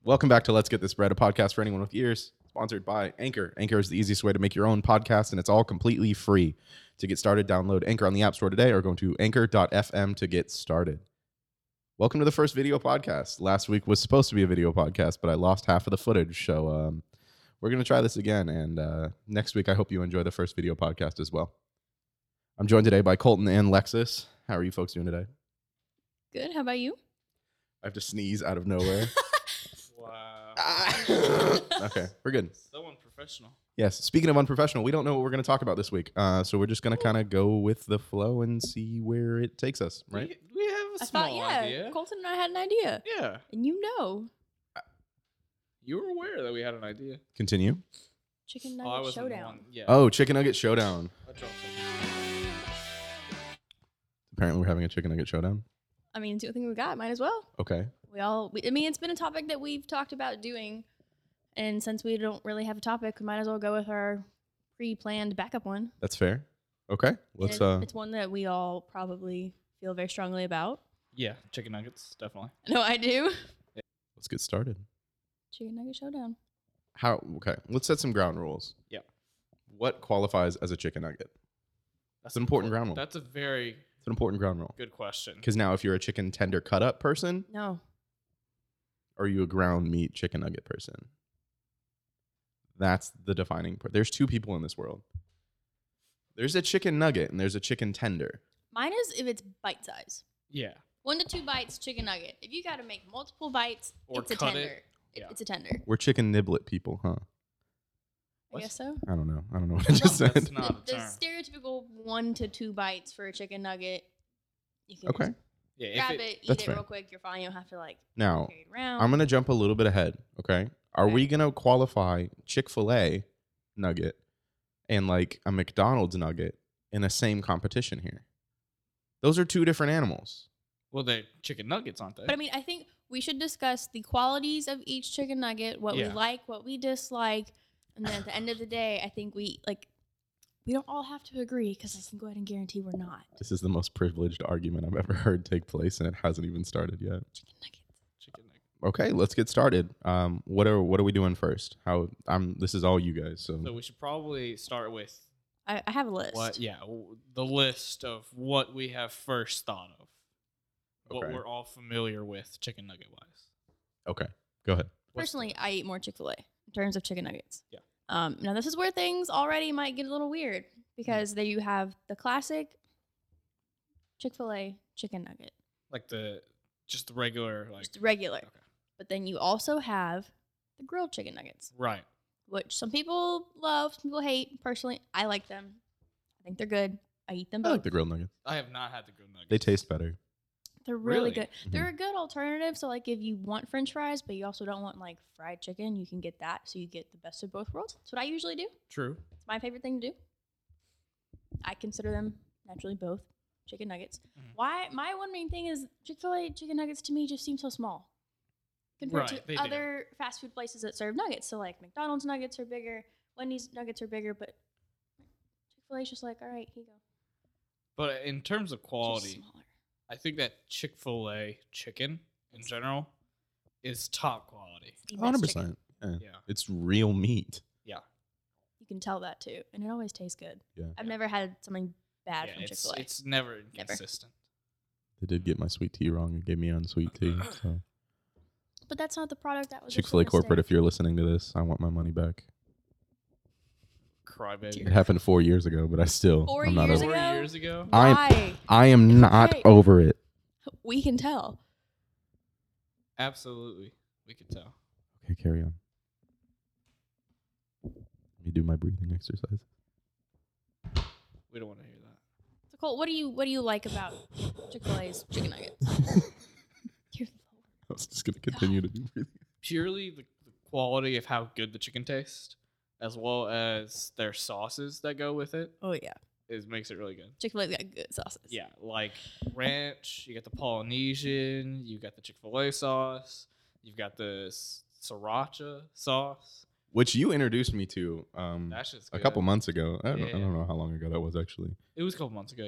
Welcome back to Let's Get This Bread, a podcast for anyone with ears, sponsored by Anchor. Anchor is the easiest way to make your own podcast, and it's all completely free. To get started, download Anchor on the App Store today or go to anchor.fm to get started. Welcome to the first video podcast. Last week was supposed to be a video podcast, but I lost half of the footage, so we're going to try this again, and next week I hope you enjoy the first video podcast as well. I'm joined today by Colton and Lexus. How are you folks doing today? Good. How about you? I have to sneeze out of nowhere. Wow. Okay, we're good. So unprofessional. Yes. Speaking of unprofessional, we don't know what we're going to talk about this week. So we're just going to kind of go with the flow and see where it takes us, right? We have a small idea. Colton and I had an idea. Yeah. And you know. You were aware that we had an idea. Continue. Chicken I Nugget wasn't the Showdown. one. Yeah. Oh, Chicken Nugget Showdown. I dropped something. Apparently we're having a Chicken Nugget Showdown. I mean, it's the only thing we got. Might as well. Okay. I mean, it's been a topic that we've talked about doing. And since we don't really have a topic, we might as well go with our pre-planned backup one. That's fair. Okay. Let's It's one that we all probably feel very strongly about. Yeah, chicken nuggets, definitely. No, I do. let's get started. Chicken Nugget Showdown. Okay. Let's set some ground rules. Yeah. What qualifies as a chicken nugget? That's an important ground rule. That's a very It's an important ground rule. good question. Because now if you're a chicken tender cut up person, No. or are you a ground meat chicken nugget person? That's the defining part. There's two people in this world. There's a chicken nugget and there's a chicken tender. Mine is if it's bite size. Yeah. 1 to 2 bites, chicken nugget. If you got to make multiple bites, Or it's a cut tender. it. Yeah. It's a tender. We're chicken niblet people, huh? I What? guess so. I don't know what I just That's said. not The a term. stereotypical 1 to 2 bites for a chicken nugget. You can Okay. just Yeah, grab if it, eat That's it fair. real quick. You're fine. You don't have to Now, carry it around. I'm going to jump a little bit ahead, okay? Are Okay. we going to qualify Chick-fil-A nugget and like a McDonald's nugget in the same competition here? Those are two different animals. well, they're chicken nuggets, aren't they? But I mean, I think we should discuss the qualities of each chicken nugget, what we Yeah. like, what we dislike, and then at the end of the day, I think we don't all have to agree because I can go ahead and guarantee we're not. This is the most privileged argument I've ever heard take place, and it hasn't even started yet. Chicken nuggets. chicken nugget. Okay, let's get started. What are we doing first? This is all you guys. So So we should probably start with I have a list. the list of what we have first thought of. What Okay. we're all familiar with chicken nugget wise. okay, go ahead. Personally, I eat more Chick-fil-A in terms of chicken nuggets. Yeah. Now this is where things already might get a little weird because there you have the classic Chick-fil-A chicken nugget, Like just the regular, like, just regular. okay. But then you also have the grilled chicken nuggets, Right. which some people love, some people hate. Personally, I like them. I think they're good. I eat them I both. like the grilled nuggets. I have not had the grilled nuggets. They taste better. They're really Really? good. They're a good alternative. So like if you want French fries, but you also don't want like fried chicken, you can get that. So you get the best of both worlds. That's what I usually do. True. It's my favorite thing to do. I consider them naturally both chicken nuggets. Mhm. Why? My one main thing is Chick-fil-A chicken nuggets to me just seem so small compared Right, they to do. other fast food places that serve nuggets. So like McDonald's nuggets are bigger, Wendy's nuggets are bigger, but Chick-fil-A is just like, all right, here you go. But in terms of Just quality, smaller. I think that Chick-fil-A chicken in general is top quality. The best chicken. 100%. Yeah. It's real meat. Yeah. You can tell that too, and it always tastes good. Yeah. I've never had something bad Yeah, from it's, Chick-fil-A. it's never inconsistent. They did get my sweet tea wrong and gave me unsweet tea. So But that's not the product that was. Chick-fil-A corporate, if you're listening to this, I want my money back. Crybaby. It happened 4 years ago, but I still 4 I'm not years over it. 4 ago? years ago? Why? I am not okay. over it. We can tell. Absolutely. We could tell. Okay, carry on. Let me do my breathing exercise. We don't want to hear that. So Cole, what do you like about Chick-fil-A's chicken nuggets? You're I was just gonna continue to do breathing. Purely the quality of how good the chicken tastes, as well as their sauces that go with it, Oh yeah, makes it really good. Chick-fil-A's got good sauces. Yeah, like ranch, you got the Polynesian, you got the Chick-fil-A sauce, you've got the sriracha sauce. Which you introduced me to That's just a good. couple months ago. I Yeah. don't know how long ago that was actually. It was a couple months ago, yeah.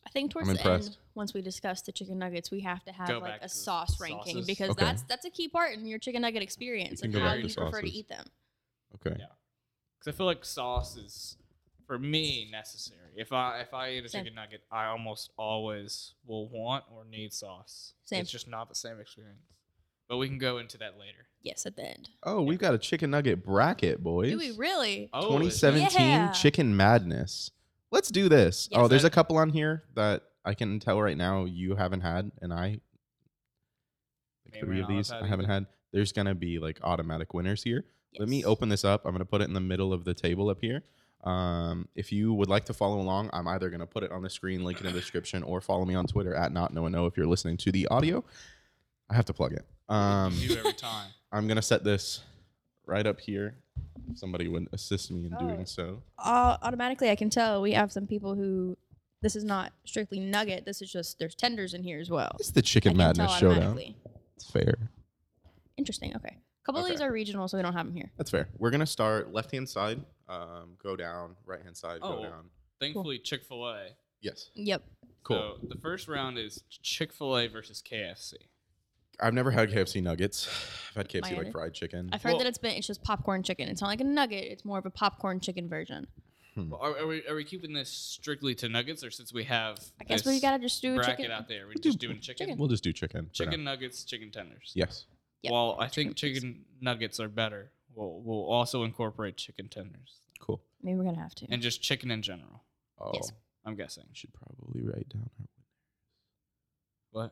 I think towards I'm the impressed. end, once we discuss the chicken nuggets, we have to have Go like back a to the sauce ranking sauces. because Okay. that's a key part in your chicken nugget experience can and go how back to you prefer to sauces. eat them. Okay. Yeah. Because I feel like sauce is, for me, necessary. If I eat a Same. chicken nugget, I almost always will want or need sauce. Same. It's just not the same experience. But we can go into that later. Yes, at the end. Oh, we've got a chicken nugget bracket, boys. Do we really? Oh, 2017 Yeah. Chicken Madness. Let's do this. Yes. Oh, there's a That- couple on here that I can tell right now you haven't had, and I. Me and 3 of Rihanna these have had I haven't either. had. There's gonna be like automatic winners here. Let me Yes. open this up. I'm gonna put it in the middle of the table up here. If you would like to follow along, I'm either gonna put it on the screen, link in the description, or follow me on Twitter at NotKnowItKnow if you're listening to the audio. I have to plug it. You do every time. I'm gonna set this right up here. If somebody would assist me in Oh. doing so. Automatically, I can tell we have some people who this is not strictly nugget. This is just there's tenders in here as well. It's the I Chicken can Madness tell showdown. automatically. It's fair. Interesting. Okay. A couple of Okay. these are regional, so we don't have them here. That's fair. We're gonna start left hand side, go down, right hand side, go Oh. down. Thankfully, Chick-fil-A. Yes. Yep. Cool. So the first round is Chick-fil-A versus KFC. I've never had KFC nuggets. I've had KFC like Neither. fried chicken. I've heard Well- that it's just popcorn chicken. It's not like a nugget. It's more of a popcorn chicken version. Well, are we keeping this strictly to nuggets, or since we have I guess this we gotta just do bracket chicken. out there, we We'll just do- doing chicken? We'll just do chicken. for Chicken now. nuggets, chicken tenders. Yes. Yep. Well, I think Chicken, please. chicken nuggets are better. We'll also incorporate chicken tenders Cool. Maybe we're gonna have to. and just chicken in general. Oh, Yes. I'm guessing. we should probably write down. What?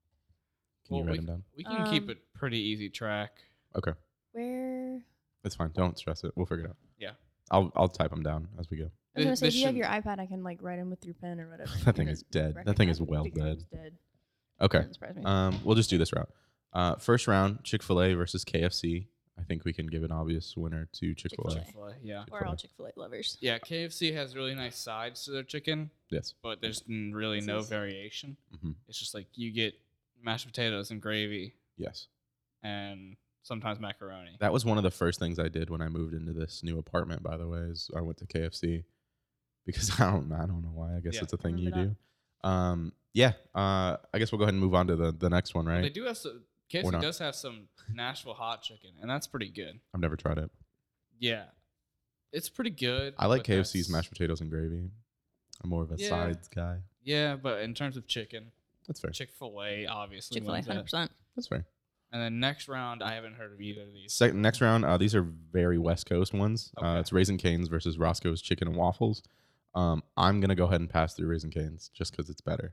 Can you Well, write them down? We can keep Um, it pretty easy track. Okay. Where? That's fine. Don't stress it. We'll figure it out. Yeah. I'll type them down as we go. I was gonna say, This if you have shouldn't- your iPad, I can like write them with your pen or whatever. That thing because is dead. I That thing is recognize well the game's dead. dead. Okay. Doesn't surprise me. We'll just do this route. First round, Chick-fil-A versus KFC. I think we can give an obvious winner to Chick-fil-A. Chick-fil-A. Chick-fil-A, yeah. We're all Chick-fil-A. Chick-fil-A lovers. Yeah, KFC has really nice sides to their chicken, Yes. but there's really This no is- variation. Mhm. It's just like you get mashed potatoes and gravy Yes. and sometimes macaroni. That was one of the first things I did when I moved into this new apartment. By the way, is I went to KFC because I don't know why. I guess Yeah. it's a thing you Remember do. Yeah. I guess we'll go ahead and move on to the next one. They Right. do have some. Or KFC not. does have some Nashville hot chicken, and that's pretty good. I've never tried it. Yeah, it's pretty good. I like but KFC's that's- mashed potatoes and gravy. I'm more of a Yeah. sides guy. Yeah, but in terms of chicken, That's fair. Chick-fil-A obviously Chick-fil-A, wins that. 100%. That's fair. And then next round, I haven't heard of either of these. Next round, these are very West Coast ones. Okay. It's Raising Cane's versus Roscoe's Chicken and Waffles. I'm gonna go ahead and pass through Raising Cane's just because it's better.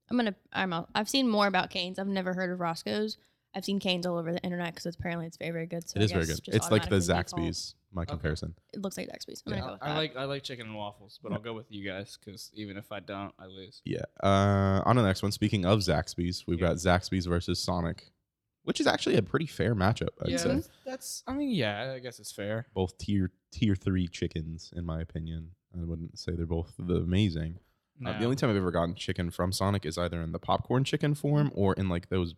I've seen more about Cane's. I've never heard of Roscoe's. I've seen Cane's all over the internet because apparently it's very, very good. So It I is very guess good. just It's like the automatically default. Zaxby's. My comparison. It looks like Zaxby's. I'm Yeah. gonna go with I that. like chicken and waffles, but I'll go with you guys because even if I don't, I lose. Yeah. On to the next one. Speaking of Zaxby's, we've Yeah. got Zaxby's versus Sonic, which is actually a pretty fair matchup. I'd yeah, say that's. I mean, yeah, I guess it's fair. both tier 3 chickens, in my opinion. I wouldn't say they're both amazing. The No. only time I've ever gotten chicken from Sonic is either in the popcorn chicken form or in like those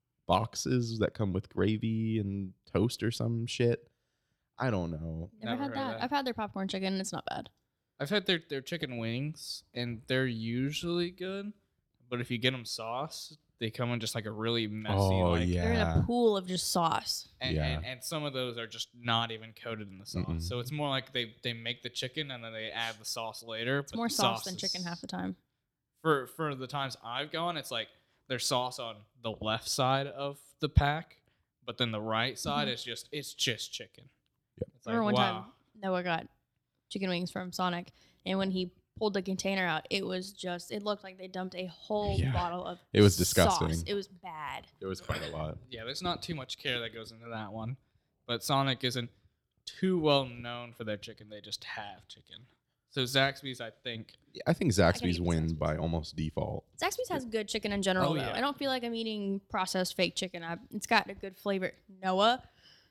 boxes that come with gravy and toast or some shit. I don't know. Never Never had heard of that. that. I've had their popcorn chicken. And it's not bad. I've had their chicken wings, and they're usually good. But if you get them sauce, they come in just like a really messy. Oh, like, yeah. They're in a pool of just sauce. And, Yeah. and some of those are just not even coated in the sauce. Mm-mm. So it's more like they make the chicken and then they add the sauce later. It's more sauce than chicken half the time. For the times I've gone, it's like there's sauce on the left side of the pack, but then the right side Mhm. it's just chicken. Yep. It's I remember one wow. time Noah got chicken wings from Sonic, and when he pulled the container out, it looked like they dumped a whole Yeah. bottle of It was sauce. disgusting. It was bad. It was quite a lot. Yeah, there's not too much care that goes into that one. But Sonic isn't too well known for their chicken. They just have chicken. So Zaxby's, I think. I think Zaxby's eat the wins Zaxby's. by almost default. Zaxby's has good chicken in general, Oh, though. yeah. I don't feel like I'm eating processed fake chicken. It's got a good flavor. Noah,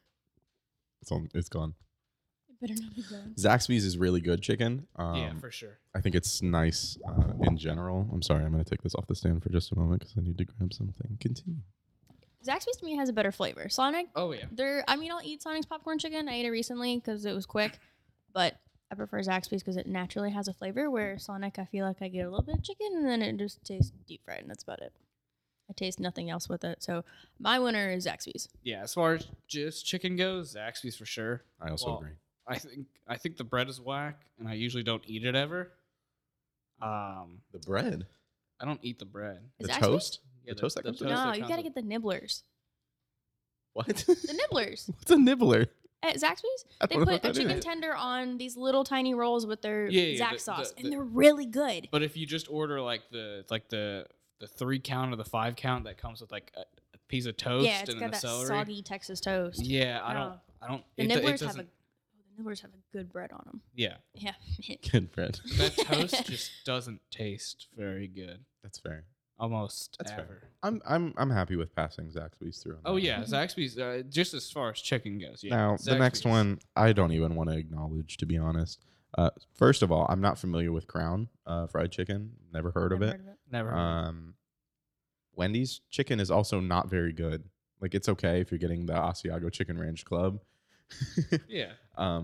It's gone. it better not be good. Zaxby's is really good chicken. Yeah, for sure. I think it's nice in general. I'm sorry, I'm going to take this off the stand for just a moment because I need to grab something. Continue. Zaxby's to me has a better flavor. Sonic, Oh yeah. I'll eat Sonic's popcorn chicken. I ate it recently because it was quick, but I prefer Zaxby's because it naturally has a flavor. Where Sonic, I feel like I get a little bit of chicken and then it just tastes deep fried, and that's about it. I taste nothing else with it. So my winner is Zaxby's. Yeah, as far as just chicken goes, Zaxby's for sure. I also Well, agree. I think the bread is whack, and I usually don't eat it ever. The bread, I don't eat the bread. Is the Zaxby's? toast, Yeah, the toast that comes with toast it. No, that you comes gotta with- get the nibblers. What? The nibblers What's a nibbler? at Zaxby's. I They don't know put what a that chicken is. tender on these little tiny rolls with their Yeah, Zax the- sauce, the- and they're really good. But if you just order like the 3 count or the 5 count that comes with like a piece of toast Yeah, it's and got then the that celery. soggy Texas toast. Yeah, No. I don't. The it nibblers have doesn't. the nibblers have a good bread on them. Yeah, Yeah. Good bread. that toast just doesn't taste very good. That's fair. Almost That's ever. fair. I'm happy with passing Zaxby's through. on Oh that yeah, one. Zaxby's. Just as far as chicken goes. Yeah. Now the next Zaxby's. one, I don't even want to acknowledge, to be honest. First of all, I'm not familiar with Crown fried chicken. Never heard of Never it. Never. Heard of it. Wendy's chicken is also not very good. Like it's okay if you're getting the Asiago Chicken Ranch Club. Yeah.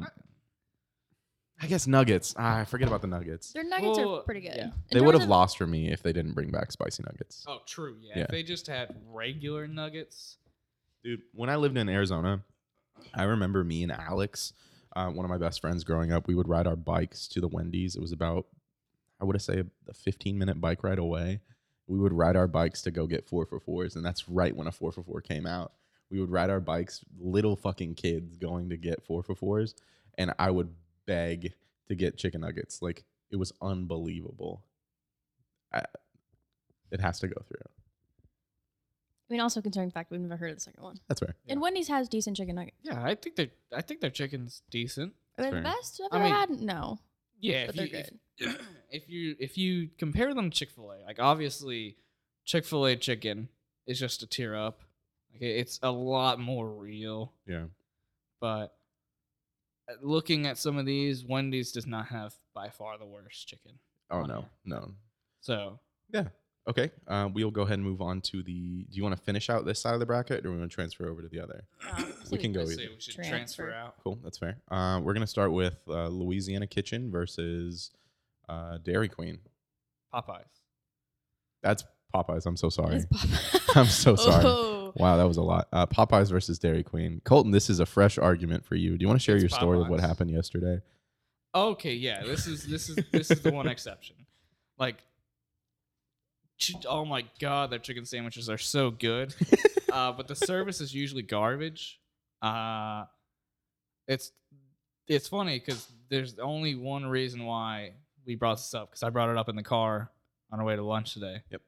I guess nuggets. I forget about the nuggets. Their nuggets Well, are pretty good. yeah. In They terms would have of- lost for me if they didn't bring back spicy nuggets. Oh, true. Yeah. Yeah. If they just had regular nuggets. Dude, when I lived in Arizona, I remember me and Alex, one of my best friends growing up, we would ride our bikes to the Wendy's. It was about, I would say, a 15-minute bike ride away. We would ride our bikes to go get 4 for 4s, and that's right when a 4 for 4 came out. We would ride our bikes, little fucking kids going to get 4 for 4s, and I would beg to get chicken nuggets. Like, it was unbelievable. It has to go through. I mean, also considering the fact we've never heard of the second one. That's fair. And Wendy's has decent chicken nuggets. Yeah, I think their chicken's decent. Are they the fair. best I've I ever mean, had? No. Yeah, But if they're you, if you compare them to Chick-fil-A, like obviously Chick-fil-A chicken is just a tier up. Like it's a lot more real. Yeah. But looking at some of these, Wendy's does not have by far the worst chicken. Oh, on no. here. No. So Yeah. Okay. We'll go ahead and move on to the. Do you want to finish out this side of the bracket, or do we want to transfer over to the other? We can go let's either. say we should Transfer. transfer out. Cool. That's fair. We're gonna start with Louisiana Kitchen versus Dairy Queen. Popeyes. That's Popeyes. I'm so sorry. It's Popeyes. I'm so sorry. Oh. Wow, that was a lot. Popeyes versus Dairy Queen. Colton, this is a fresh argument for you. Do you want to share It's your story of what Popeyes. happened yesterday? Okay, yeah, this is the one exception. Like, oh my god, their chicken sandwiches are so good, but the service is usually garbage. It's funny because there's only one reason why we brought this up, because I brought it up in the car on our way to lunch today. Yep.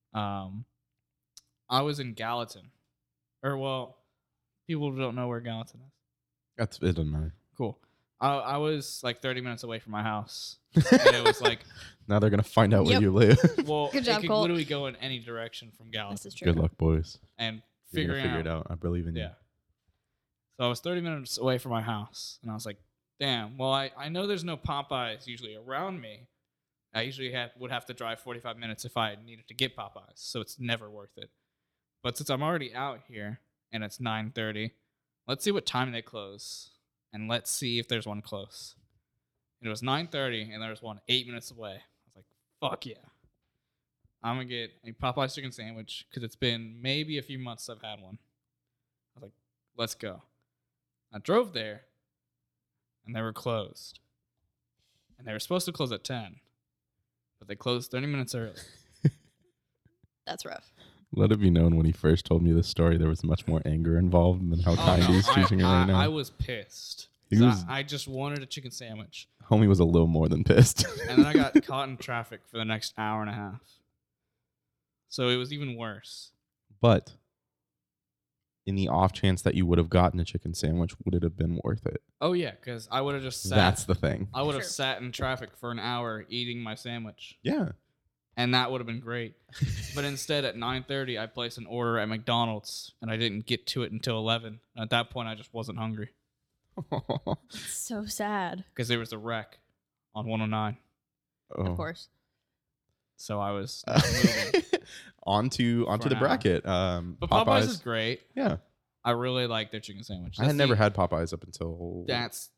I was in Gallatin, or well, people don't know where Gallatin is. It doesn't matter. Cool. I was like 30 minutes away from my house, and it was like, Now they're gonna find out where Yep. you live. well, Good job, it could Colt. literally go in any direction from This Gallatin, is true. Good luck, boys. and You're gonna figuring figure it out. I believe in you. Yeah. So I was 30 minutes away from my house, and I was like, damn, well, I know there's no Popeyes usually around me. I usually would have to drive 45 minutes if I needed to get Popeyes, so it's never worth it. But since I'm already out here, and it's 9:30, let's see what time they close, and let's see if there's one close. And it was 9:30, and there was one 8 minutes away. I was like, fuck yeah. I'm going to get a Popeyes chicken sandwich, because it's been maybe a few months I've had one. I was like, let's go. I drove there, and they were closed. And they were supposed to close at 10, but they closed 30 minutes early. That's rough. Let it be known when he first told me this story, there was much more anger involved than how kind he's choosing it right now. I was pissed. He 'Cause was- I just wanted a chicken sandwich. Homie was a little more than pissed. And then I got caught in traffic for the next hour and a half. So it was even worse. But in the off chance that you would have gotten a chicken sandwich, would it have been worth it? Oh, yeah, because I would have just sat. That's the thing. I would have Sure. sat in traffic for an hour eating my sandwich. Yeah. And that would have been great. But instead, at 9:30, I placed an order at McDonald's, and I didn't get to it until 11. And at that point, I just wasn't hungry It's so sad. because there was a wreck on 109. Oh. Of course. So I was not moving. onto For the an hour. bracket. But Popeyes is great. Yeah. I really like their chicken sandwich. I had That's never the- had Popeyes up until That's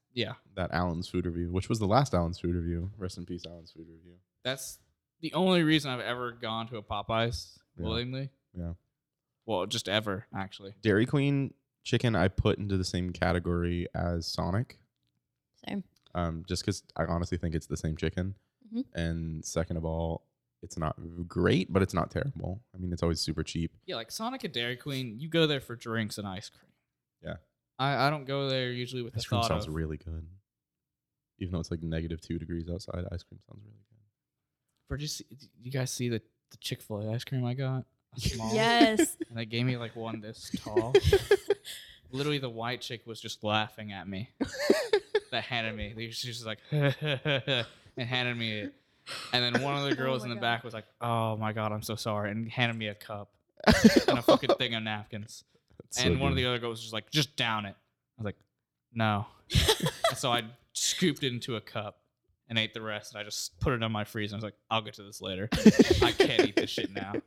Yeah. that Allen's food review, which was the last Allen's food review. Rest in peace, Allen's food review. That's the only reason I've ever gone to a Popeyes Yeah. willingly. Yeah. Well, just ever, actually. Dairy Queen chicken I put into the same category as Sonic. Same. Just because I honestly think it's the same chicken. Mhm. And second of all, it's not great, but it's not terrible. I mean, it's always super cheap. Yeah, like Sonic and Dairy Queen, you go there for drinks and ice cream. Yeah. I don't go there usually with the Ice cream thought sounds of really good. Even though it's like -2 degrees outside, ice cream sounds really good. you guys see the Chick-fil-A ice cream I got? A small? Yes. And they gave me like one this tall. Literally, the white chick was just laughing at me. That handed me. She was just like, and handed me it. And then one of the girls in my the God. back was like, "Oh my God, I'm so sorry," and handed me a cup and a fucking thing of napkins. That's so And one of good. the other girls was just like, "Just down it." I was like, "No." And so I scooped it into a cup and ate the rest. And I just put it on my freezer. I was like, "I'll get to this later. I can't eat this shit now."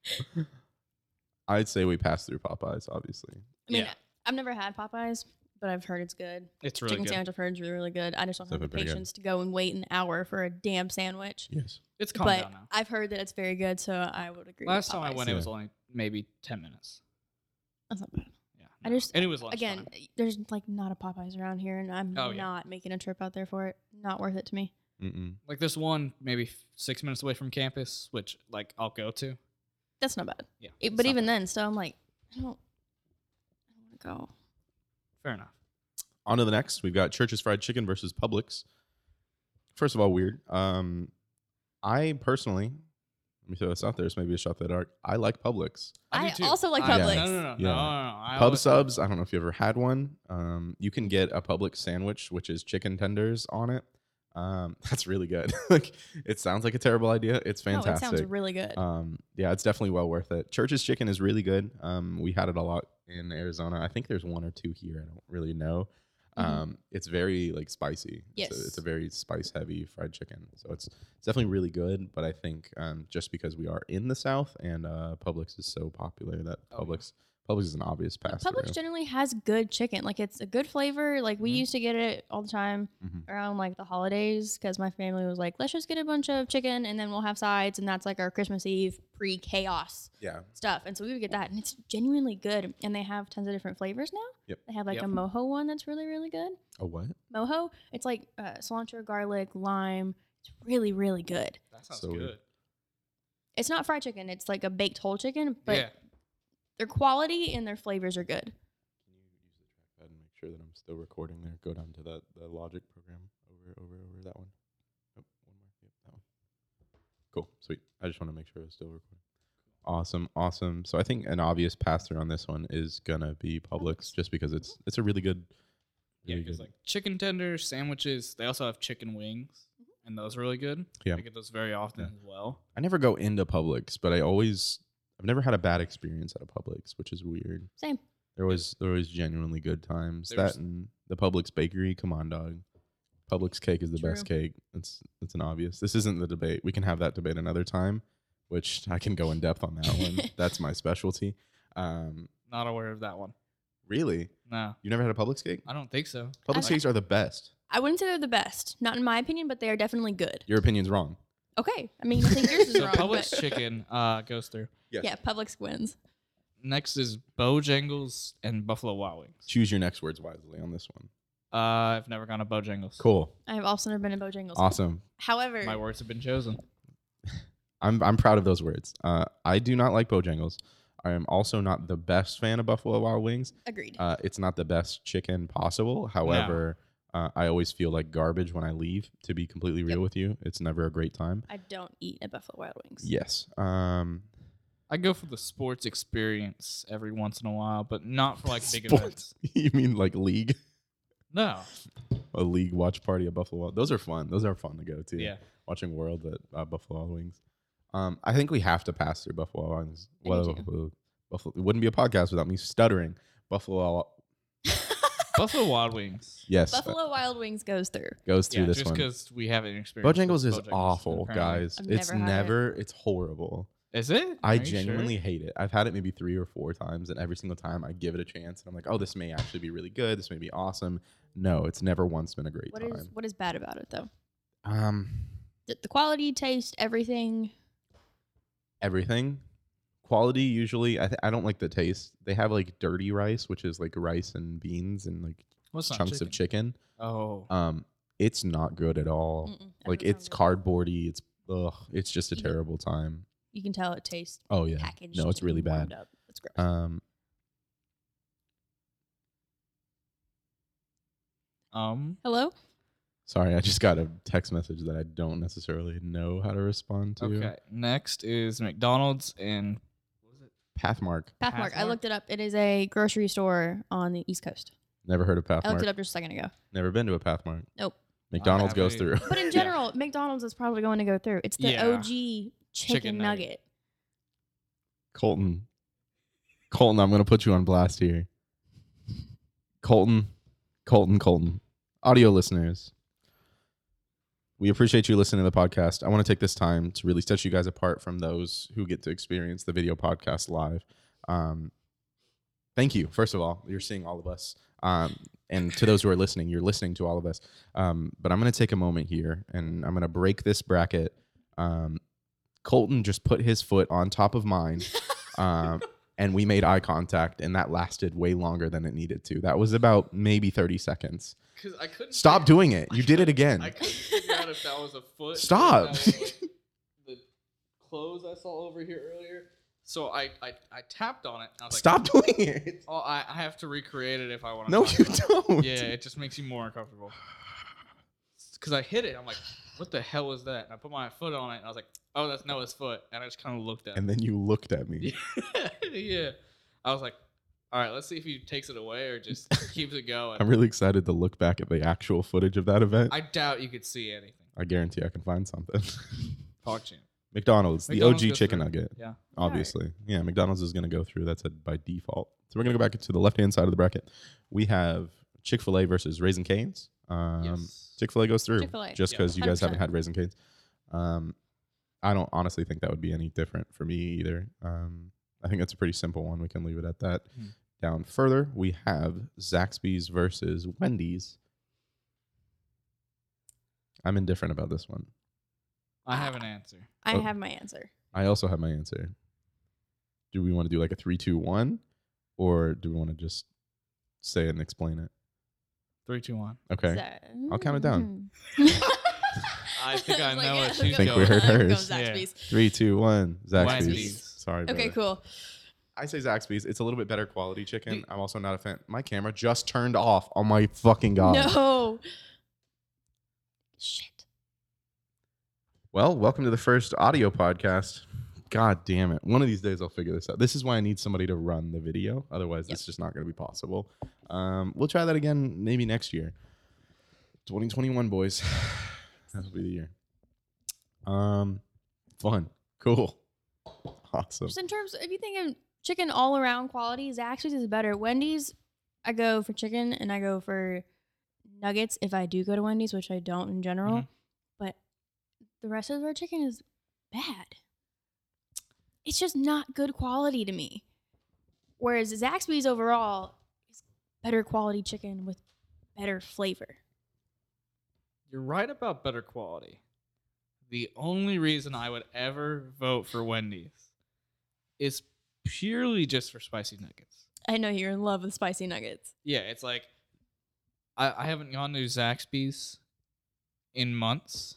I'd say we passed through Popeyes, obviously. I mean, Yeah. I've never had Popeyes, but I've heard it's good. It's really Chicken good. sandwich I've heard is really, really good. I just don't have the Definitely pretty good. patience to go and wait an hour for a damn sandwich. Yes. It's calmed But down now. I've heard that it's very good, so I would agree. Last with time I Popeyes. went, it was Yeah. only maybe 10 minutes. That's not bad. Yeah. I just and it was lunchtime. Again, there's like not a Popeyes around here, and I'm Oh, yeah. not making a trip out there for it. Not worth it to me. Mm-mm. Like this one, maybe 6 minutes away from campus, which like I'll go to. That's not bad. Yeah. But it's not even bad. then, still, I'm like, I don't want to go. Fair enough. On to the next. We've got Church's Fried Chicken versus Publix. First of all, weird. I personally, let me throw this out there. This may be a shot in the dark. I like Publix. I do too. also like I- Publix. No. Yeah. I Pub always- subs. I don't know if you ever had one. You can get a Publix sandwich, which is chicken tenders on it. That's really good. Like, it sounds like a terrible idea. It's No, fantastic. it sounds really good. Yeah, it's definitely well worth it. Church's chicken is really good. We had it a lot in Arizona. I think there's one or two here. I don't really know. It's very like spicy. Yes. It's a very spice heavy fried chicken. So it's definitely really good. But I think just because we are in the South and Publix is so popular that Oh, yeah. Publix is an obvious But pass. Publix generally has good chicken. Like, it's a good flavor. Like, we Mhm. used to get it all the time Mhm. around like the holidays because my family was like, let's just get a bunch of chicken and then we'll have sides, and that's like our Christmas Eve pre-chaos Yeah. stuff. And so we would get that, and it's genuinely good. And they have tons of different flavors now. Yep. They have like Yep. a mojo one that's really, really good. Oh, what? Mojo, it's like cilantro, garlic, lime. It's really, really good. That sounds So weird. good. It's not fried chicken. It's like a baked whole chicken, but Yeah. their quality and their flavors are good. Can you use the trackpad and make sure that I'm still recording there? Go down to the Logic program over that one. Oh, one more. Yep, that one. Cool, sweet. I just want to make sure it's still recording. Awesome. So I think an obvious pass through on this one is gonna be Publix, just because it's a really good. Yeah, really because good- like chicken tenders, sandwiches, they also have chicken wings, and those are really good. Yeah. I get those very often as well. I never go into Publix, but I've never had a bad experience at a Publix, which is weird. Same. There was genuinely good times. There's- That and the Publix bakery, come on, dog. Publix cake is the best True. cake. It's an obvious. This isn't the debate. We can have that debate another time, which I can go in depth on that one. That's my specialty. Not aware of that one. Really? No, You never had a Publix cake? I don't think so. Publix I- cakes are the best. I wouldn't say they're the best, not in my opinion, but they are definitely good. Your opinion's wrong. Okay, I mean, I think yours is So wrong. Publix but chicken goes through. Yes. yeah, Publix wins. Next is Bojangles and Buffalo Wild Wings. Choose your next words wisely on this one. I've never gone to Bojangles. Cool. I have also never been to Bojangles. Awesome. However, My words have been chosen. I'm proud of those words. I do not like Bojangles. I am also not the best fan of Buffalo Wild Wings. agreed. It's not the best chicken possible. However, I always feel like garbage when I leave, to be completely real with you. It's never a great time. I don't eat at Buffalo Wild Wings. Yes. I go for the sports experience every once in a while, but not for like big Sports. events. You mean like league? No. A league watch party at Buffalo Wild. Those are fun. Those are fun to go to. Yeah. Watching World at Buffalo Wild Wings. I think we have to pass through Buffalo Wild Wings. I do too. Buffalo. It wouldn't be a podcast without me stuttering. Buffalo. Buffalo Wild Wings. Yes. Buffalo Wild Wings goes through. Goes through Yeah, this just one. because we haven't experienced. Bojangles is Bojangles, awful, apparently. guys. I've It's never had it. never. It's horrible. Is it? I Are you genuinely sure? hate it. I've had it maybe 3 or 4 times, and every single time I give it a chance, and I'm like, oh, this may actually be really good. This may be awesome. No, it's never once been a great What time. is bad about it though? The quality, taste, everything. Everything. Quality usually. I don't like the taste. They have like dirty rice, which is like rice and beans and like What's not chunks of chicken. Oh. It's not good at all. That Like doesn't it's sound good. cardboardy. It's just a You get- terrible time. You can tell it tastes Oh yeah. packaged. No, it's really and warmed bad. up. It's gross. Hello? Sorry, I just got a text message that I don't necessarily know how to respond to. Okay. Next is McDonald's and what was it? Pathmark. Pathmark. I Pathmark? looked it up. It is a grocery store on the East Coast. Never heard of I looked Pathmark. it up just a second ago. Never been to a Pathmark. Nope. McDonald's goes haven't through. But in Yeah. general, McDonald's is probably going to go through. It's the Yeah. OG chicken Chicken nugget. nugget. Colton, I'm going to put you on blast here. Colton. Audio listeners, we appreciate you listening to the podcast. I want to take this time to really set you guys apart from those who get to experience the video podcast live. Thank you. First of all, you're seeing all of us. And to those who are listening, you're listening to all of us. But I'm going to take a moment here and I'm going to break this bracket. Colton just put his foot on top of mine. And we made eye contact, and that lasted way longer than it needed to. That was about maybe 30 seconds. Because I couldn't Stop doing it. You did it again. I couldn't figure out if that was a foot. or if Stop. that was, like, the clothes I saw over here earlier. So I tapped on it. I was like, Stop doing it. Oh, I have to recreate it if I want to. No, you don't. Yeah, it just makes you more uncomfortable. Because I hit it. I'm like, what the hell is that? And I put my foot on it, and I was like, oh, that's Noah's foot. And I just kind of looked at it. And then you looked at me. Yeah. I was like, all right, let's see if he takes it away or just keeps it going. I'm really excited to look back at the actual footage of that event. I doubt you could see anything. I guarantee I can find something. Talk champ. McDonald's, the McDonald's OG goes chicken through. nugget. Yeah. Obviously. Yeah, McDonald's is going to go through. That's by default. So we're going to go back to the left-hand side of the bracket. We have Chick-fil-A versus Raising Cane's. Yes. Chick-fil-A goes through Chick-fil-A. just Yeah. because you guys 100%. haven't had Raising Cane's. I don't honestly think that would be any different for me either. I think that's a pretty simple one. We can leave it at that. Down further, we have Zaxby's versus Wendy's. I'm indifferent about this one. I have an answer. I Oh. have my answer. I also have my answer. Do we want to do like a 3, 2, 1? Or do we want to just say it and explain it? 3, 2, 1. Okay. I'll count it down. I think I was know what yeah, she's I think we going. heard I'm going hers. Zaxby's. 3, 2, 1. Zaxby's. Wendy's. Sorry. Okay, brother. cool. I say Zaxby's. It's a little bit better quality chicken. I'm also not a fan. My camera just turned off. Oh my fucking god. No. Shit. Well, welcome to the first audio podcast. God damn it. One of these days I'll figure this out. This is why I need somebody to run the video. Otherwise, it's just not going to be possible. We'll try that again maybe next year. 2021, boys. That'll be the year. Fun. Cool. Awesome. Just in terms, if you think of chicken all around quality, Zaxby's is better. Wendy's, I go for chicken and I go for nuggets if I do go to Wendy's, which I don't in general. Mhm. But the rest of their chicken is bad. It's just not good quality to me. Whereas Zaxby's overall is better quality chicken with better flavor. You're right about better quality. The only reason I would ever vote for Wendy's is purely just for spicy nuggets. I know you're in love with spicy nuggets. Yeah, it's like I haven't gone to Zaxby's in months,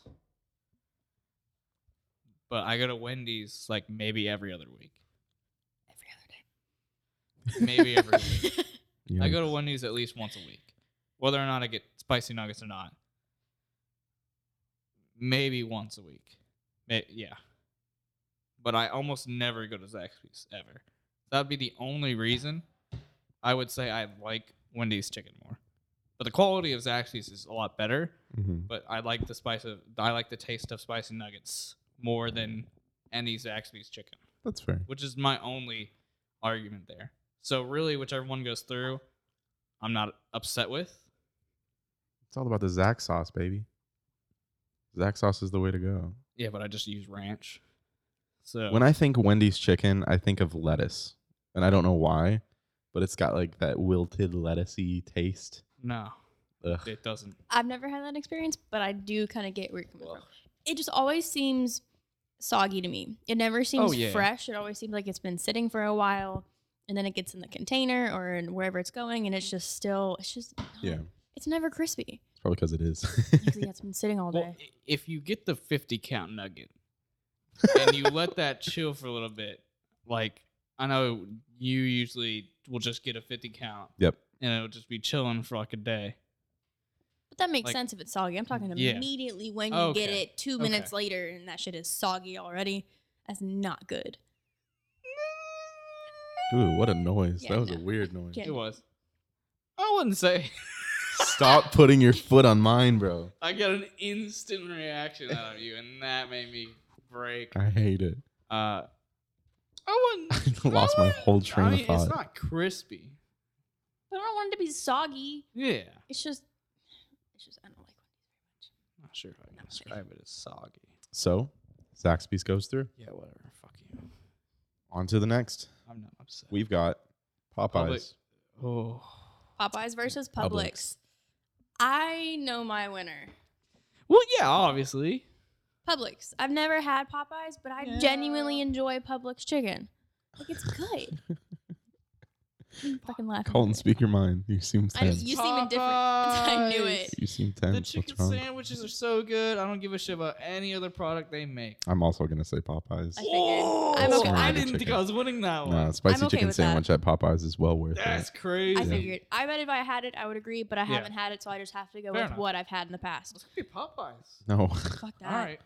but I go to Wendy's like maybe every other week. Every other day. Maybe every week. Yeah. I go to Wendy's at least once a week. Whether or not I get spicy nuggets or not. Maybe once a week. Yeah. But I almost never go to Zaxby's ever. That would be the only reason I would say I like Wendy's chicken more. But the quality of Zaxby's is a lot better. Mhm. But I like the taste of spicy nuggets more than any Zaxby's chicken, That's fair. which is my only argument there. So really, whichever one goes through, I'm not upset with. It's all about the Zax sauce, baby. Zax sauce is the way to go. Yeah, but I just use ranch. So When I think Wendy's chicken, I think of lettuce. And I don't know why, but it's got like that wilted lettucey taste. no, Ugh. it doesn't. I've never had that experience, but I do kind of get where you're coming from. It just always seems soggy to me. It never seems yeah. fresh. It always seems like it's been sitting for a while, and then it gets in the container or in wherever it's going, and it's just Yeah. It's never crispy. It's probably because it is. Because it's been sitting all day. Well, if you get the 50 count nugget and you let that chill for a little bit, like I know you usually will just get a 50 count. Yep. And it'll just be chilling for like a day. But that makes like- sense if it's soggy. I'm talking Yeah. immediately when you get Okay. it 2 minutes later and that shit is soggy already. That's not good. Ooh, what a noise. Yeah, that was no. a weird noise. Yeah. It was. I wouldn't say. Stop putting your foot on mine, bro. I got an instant reaction out of you, and that made me break. I hate it. I wouldn't. Lost my whole train I mean, of thought. It's not crispy. But I don't want it to be soggy. Yeah. It's just I don't like it. I'm not sure if I can Not describe it as soggy. So, Zaxby's goes through. Yeah, whatever. Fuck you. On to the next. I'm not upset. We've got Popeyes. Public. Oh. Publix versus Publix. Publix. I know my winner. Well, yeah, obviously. Publix. I've never had Popeyes, but I Yeah. genuinely enjoy Publix chicken. Like, it's good. You fucking laughing. Colton, at it. speak your mind. You seem tense. You seem indifferent. I knew Popeyes. it. You seem The tense. chicken What's wrong? sandwiches are so good. I don't give a shit about any other product they make. I'm also going to say Popeyes. I figured. I'm okay. I Fried didn't think chicken. I was winning that one. No, spicy I'm okay chicken with that. sandwich at Popeyes is well worth That's it. crazy. I figured. I bet if I had it, I would agree, but I Yeah. haven't had it, so I just have to go Fair with enough. what I've had in the past. Let's be Popeyes. No. Fuck that. All right.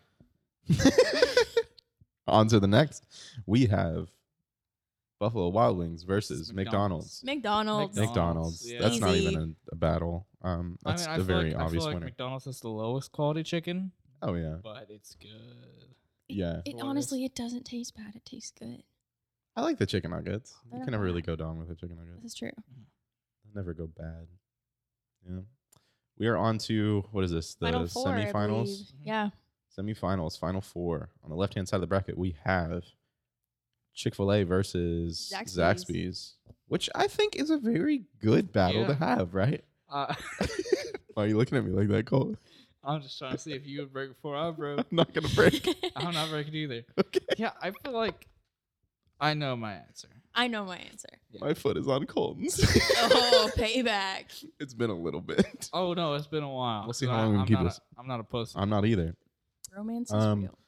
On to the next. We have Buffalo Wild Wings versus McDonald's. McDonald's. McDonald's. McDonald's. Yeah. That's not Easy. even a battle. That's I a feel very like, obvious I feel like winner. McDonald's has the lowest quality chicken, Oh yeah, but it's good. yeah. It What honestly, it doesn't taste bad. It tastes good. I like the chicken nuggets. You They're can not never really bad. go down with the chicken nuggets. This is true. They never go bad. Yeah. We are on to what is this? The Final four, I semifinals. believe. Yeah. Semifinals, final four. On the left hand side of the bracket, we have Chick-fil-A versus Zaxby's. Zaxby's, which I think is a very good battle to Yeah. have, right? Uh, Why are you looking at me like that, Cole? I'm just trying to see if you would break before I broke. I'm not gonna break. I'm not breaking either. Okay. Yeah, I feel like I know my answer. I know my answer. My foot is on Colton's. Oh, payback. It's been a little bit. Oh no, it's been a while. We'll see 'cause how long we can I'm keep not this. I'm not a pussy. I'm not either. Romance is Um, real.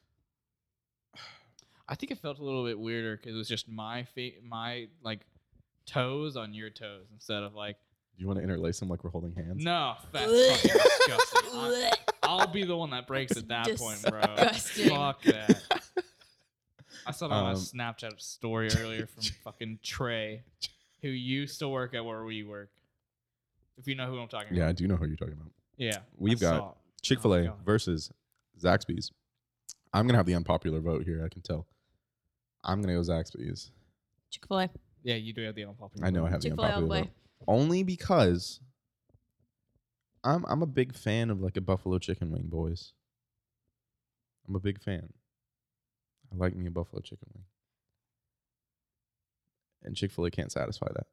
I think it felt a little bit weirder because it was just my my like toes on your toes instead of like Do you want to interlace them like we're holding hands? no. That's Blech. fucking disgusting. Blech. I'll be the one that breaks at that point, bro. disgusting. Fuck that. I saw that on a Um, Snapchat story earlier from fucking Trey, who used to work at where we work. If you know who I'm talking Yeah, I about. do know who you're talking about. Yeah. We've got saw it. Chick-fil-A Oh, God. versus Zaxby's. I'm gonna have the unpopular vote here. I can tell. I'm gonna go Zaxby's. Chick-fil-A. Yeah, you do have the unpopular. I know I vote. have the Chick-fil-A all the unpopular way. vote. Only because I'm a big fan of like a buffalo chicken wing, boys. I'm a big fan. I like me a buffalo chicken wing. And Chick-fil-A can't satisfy that.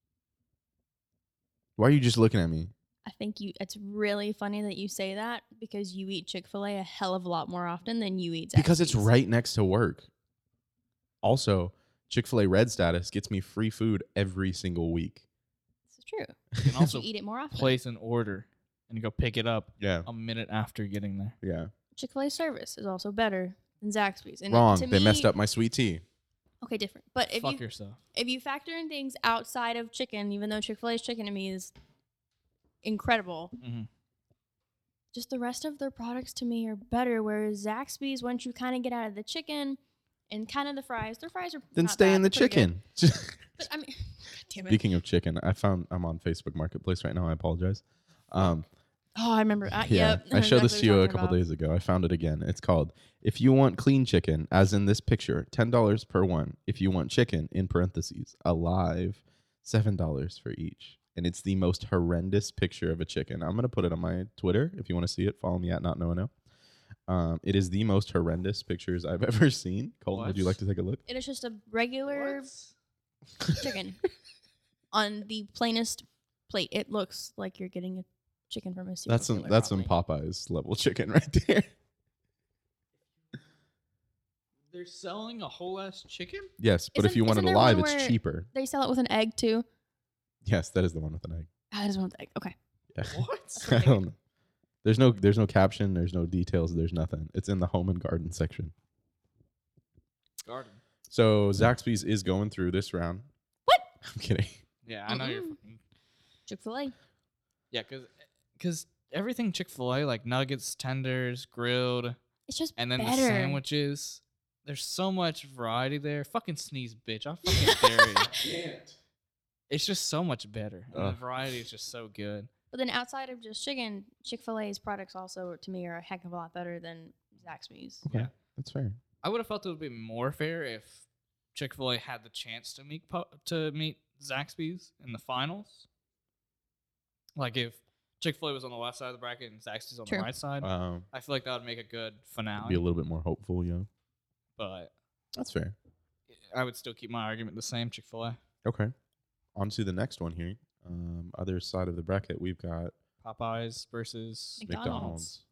Why are you just looking at me? I think it's really funny that you say that because you eat Chick-fil-A a hell of a lot more often than you eat Zaxby's. Because it's right next to work. Also, Chick-fil-A Red status gets me free food every single week. This is true. You can also You eat it more often. place an order and you go pick it up Yeah. a minute after getting there. Yeah. Chick-fil-A service is also better than Zaxby's. And Wrong. to They messed me- up my sweet tea. Okay, different. But Fuck yourself. if you factor in things outside of chicken, even though Chick-fil-A's chicken to me is incredible, Mm-hmm. just the rest of their products to me are better. Whereas Zaxby's, once you kind of get out of the chicken and kind of the fries, their fries are Then not stay bad, in the they're pretty good. chicken. But I mean, God damn it. Speaking of chicken, I'm on Facebook Marketplace right now. I apologize. Oh, I remember. Yeah, Yep, I know showed this exactly to you what a you're couple talking days ago. I found it again. It's called "If You Want Clean Chicken," as in this picture, $10 per one. If you want chicken, in parentheses, alive, $7 for each. And it's the most horrendous picture of a chicken. I'm gonna put it on my Twitter if you want to see it. Follow me at NotKnowIno. It is the most horrendous pictures I've ever seen. Colton, would you What? like to take a look? It is just a regular chicken on the plainest plate. It looks like you're getting a chicken from a super That's some Popeyes level chicken right there. They're selling a whole ass chicken? Yes, but if you want it isn't there alive, one it's where cheaper. They sell it with an egg too. Yes, that is the one with an egg. I just want the egg. Okay. Yeah. What? I don't know. There's no caption. There's no details. There's nothing. It's in the home and garden section. Garden. So Zaxby's is going through this round. What? I'm kidding. Yeah, I know you're Mm-mm. fucking. Chick-fil-A. Yeah, because everything Chick-fil-A, like nuggets, tenders, grilled, It's just and then better. the sandwiches. There's so much variety there. Fucking sneeze, bitch. I fucking dare you. It's just so much better. And the Ugh. variety is just so good. But then outside of just chicken, Chick-fil-A's products also, to me, are a heck of a lot better than Zaxby's. Okay, Yeah. that's fair. I would have felt it would be more fair if Chick-fil-A had the chance to meet Zaxby's in the finals. Like if Chick-fil-A was on the left side of the bracket and Zaxby's on True. the right side, I feel like that would make a good finale. Be a little bit more hopeful, yeah. But That's fair. I would still keep my argument the same. Chick-fil-A, Okay. On to the next one here. Other side of the bracket, we've got Popeyes versus McDonald's.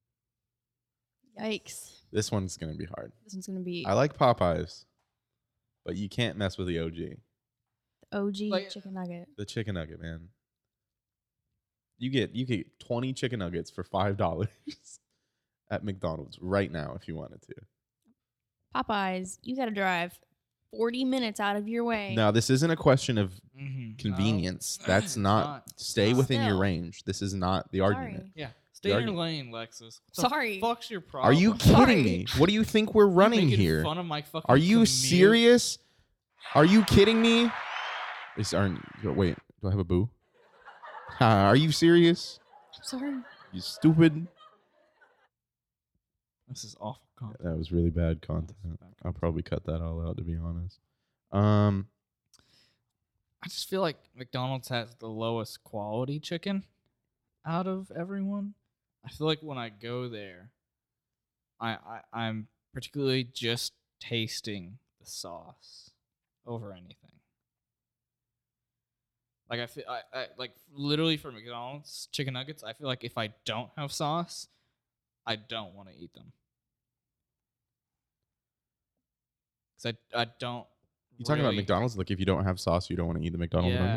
Yikes. This one's gonna be hard. This one's going to be I like Popeyes, but you can't mess with the OG. OG Like- chicken nugget. The chicken nugget, man. You get 20 chicken nuggets for $5 at McDonald's right now if you wanted to. Popeyes, you got to drive 40 minutes out of your way. Now, this isn't a question of Mm-hmm. convenience. No, That's it's not. not. Stay It's within your Still. range. This is not the argument. Sorry. Yeah, stay in your argument. lane, Lexus. What the Sorry. fuck's your problem? Are you kidding Sorry. me? What do you think we're running making here? Fun of my fucking Are you commute? serious? Are you kidding me? Wait, do I have a boo? Are you serious? I'm sorry. You stupid. This is awful content. That was really bad content. I'll probably cut that all out, to be honest. I just feel like McDonald's has the lowest quality chicken out of everyone. I feel like when I go there, I'm particularly just tasting the sauce over anything. Like I feel I like literally for McDonald's chicken nuggets, I feel like if I don't have sauce, I don't want to eat them. Cuz I don't You talking about really- McDonald's? Like, if you don't have sauce, you don't want to eat the McDonald's Yeah. nugget?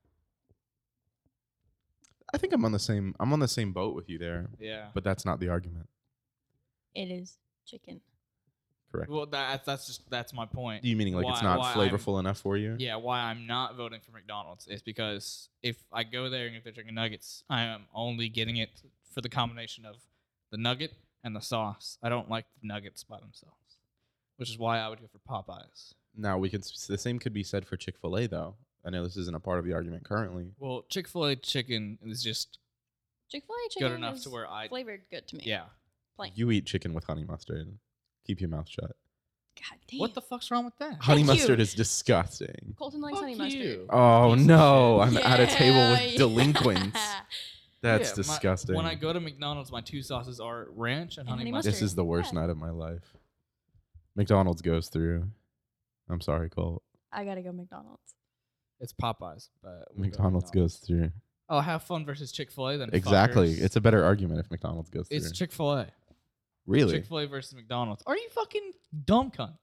I think I'm on the same boat with you there, Yeah. but that's not the argument. It is chicken. Correct. Well, that's my point. You meaning like it's why- not why flavorful enough for you? Yeah, why I'm not voting for McDonald's is because if I go there and get the chicken nuggets, I am only getting it for the combination of the nugget and the sauce. I don't like the nuggets by themselves, which is why I would go for Popeyes. Now the same could be said for Chick-fil-A though. I know this isn't a part of the argument currently. Well, Chick-fil-A chicken is just Chick-fil-A chicken good enough is to where I flavored good to me. yeah. Plain. You eat chicken with honey mustard. Keep your mouth shut. God damn. What the fuck's wrong with that? Honey Thank you. mustard is disgusting. Colton likes Fuck honey mustard. you. Oh Piece of no, I'm shit. at a table Yeah. with delinquents. That's Yeah, disgusting. When I go to McDonald's, my two sauces are ranch and honey honey mustard. This is the worst Yeah. night of my life. McDonald's goes through. I'm sorry, Colt. I gotta go McDonald's. It's Popeyes, but we'll go McDonald's goes through. Oh, have fun versus Chick-fil-A then. Exactly. fuckers. It's a better argument if McDonald's goes through. It's Chick-fil-A. Really? Chick-fil-A versus McDonald's. Are you fucking dumb cunt?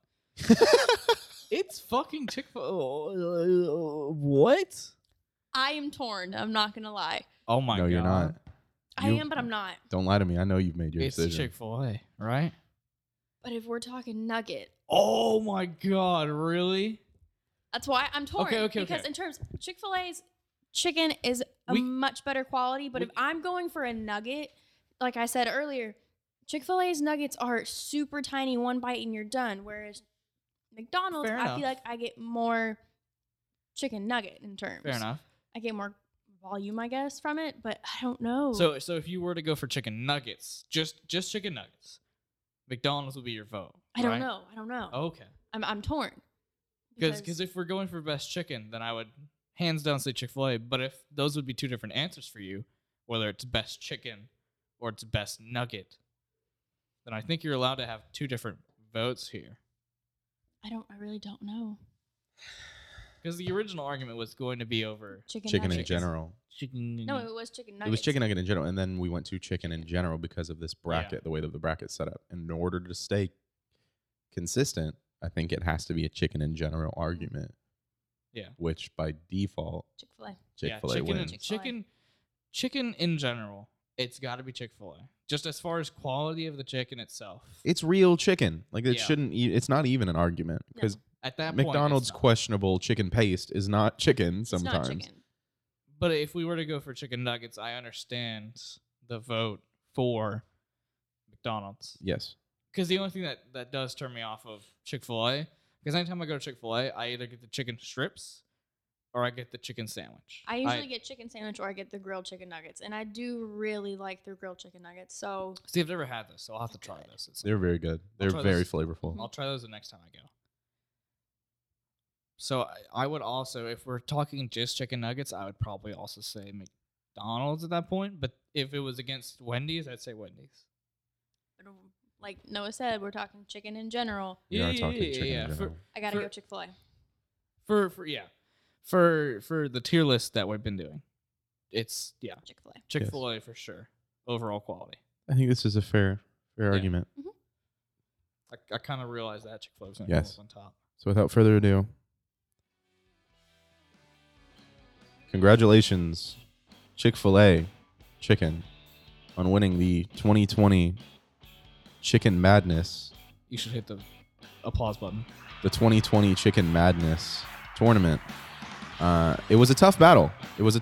It's fucking Chick-fil-A. What? I am torn. I'm not gonna lie. Oh my god. No, you're not. I You- am, but I'm not. Don't lie to me. I know you've made your It's decision. Chick-fil-A, right? But if we're talking nugget, Oh my god, really? that's why I'm torn. Okay, because okay. in terms, Chick-fil-A's chicken is a We- much better quality. But we- if I'm going for a nugget, like I said earlier, Chick-fil-A's nuggets are super tiny, one bite and you're done. Whereas McDonald's, Fair I enough. feel like I get more chicken nugget in terms. Fair enough. I get more volume, I guess, from it. But I don't know. So if you were to go for chicken nuggets, just chicken nuggets, McDonald's would be your vote. I don't right? know. I don't know. Okay. I'm torn. Because if we're going for best chicken, then I would hands down say Chick-fil-A. But if those would be two different answers for you, whether it's best chicken or it's best nugget, then I think you're allowed to have two different votes here. I really don't know. Because the original argument was going to be over Chicken in nuggets. general. chicken. No, it was chicken nuggets. It was chicken nugget in general, and then we went to chicken in general because of this bracket, the way that the bracket's set up. And in order to stay consistent, I think it has to be a chicken in general argument. Yeah. Which by default, Chick-fil-A. Chick-fil-A chicken wins. and chicken in general. It's got to be Chick-fil-A. Just as far as quality of the chicken itself. It's real chicken. Like it Yeah. shouldn't. It's not even an argument No. because At that point, McDonald's it's not. questionable chicken paste is not chicken. It's Sometimes not chicken. But if we were to go for chicken nuggets, I understand the vote for McDonald's. yes. Because the only thing that does turn me off of Chick-fil-A, because anytime I go to Chick-fil-A, I either get the chicken strips or I get the chicken sandwich. I usually get chicken sandwich or I get the grilled chicken nuggets, and I do really like their grilled chicken nuggets. So See, I've never had this, so I'll have to try this. They're very good. They're try very this. flavorful. I'll try those the next time I go. So I would also, if we're talking just chicken nuggets, I would probably also say McDonald's at that point. But if it was against Wendy's, I'd say Wendy's. but, like Noah said, we're talking chicken in general. We are talking chicken in For, general. I gotta For- go Chick-fil-A. for the tier list that we've been doing, it's Chick-fil-A. Chick-fil-A for sure. Overall quality. I think this is a fair argument. I kind of realized that Chick-fil-A was going Yes. to on top. So without further ado, congratulations, Chick-fil-A Chicken, on winning the 2020 Chicken Madness, You should hit the applause button. the 2020 Chicken Madness tournament. It was a tough battle.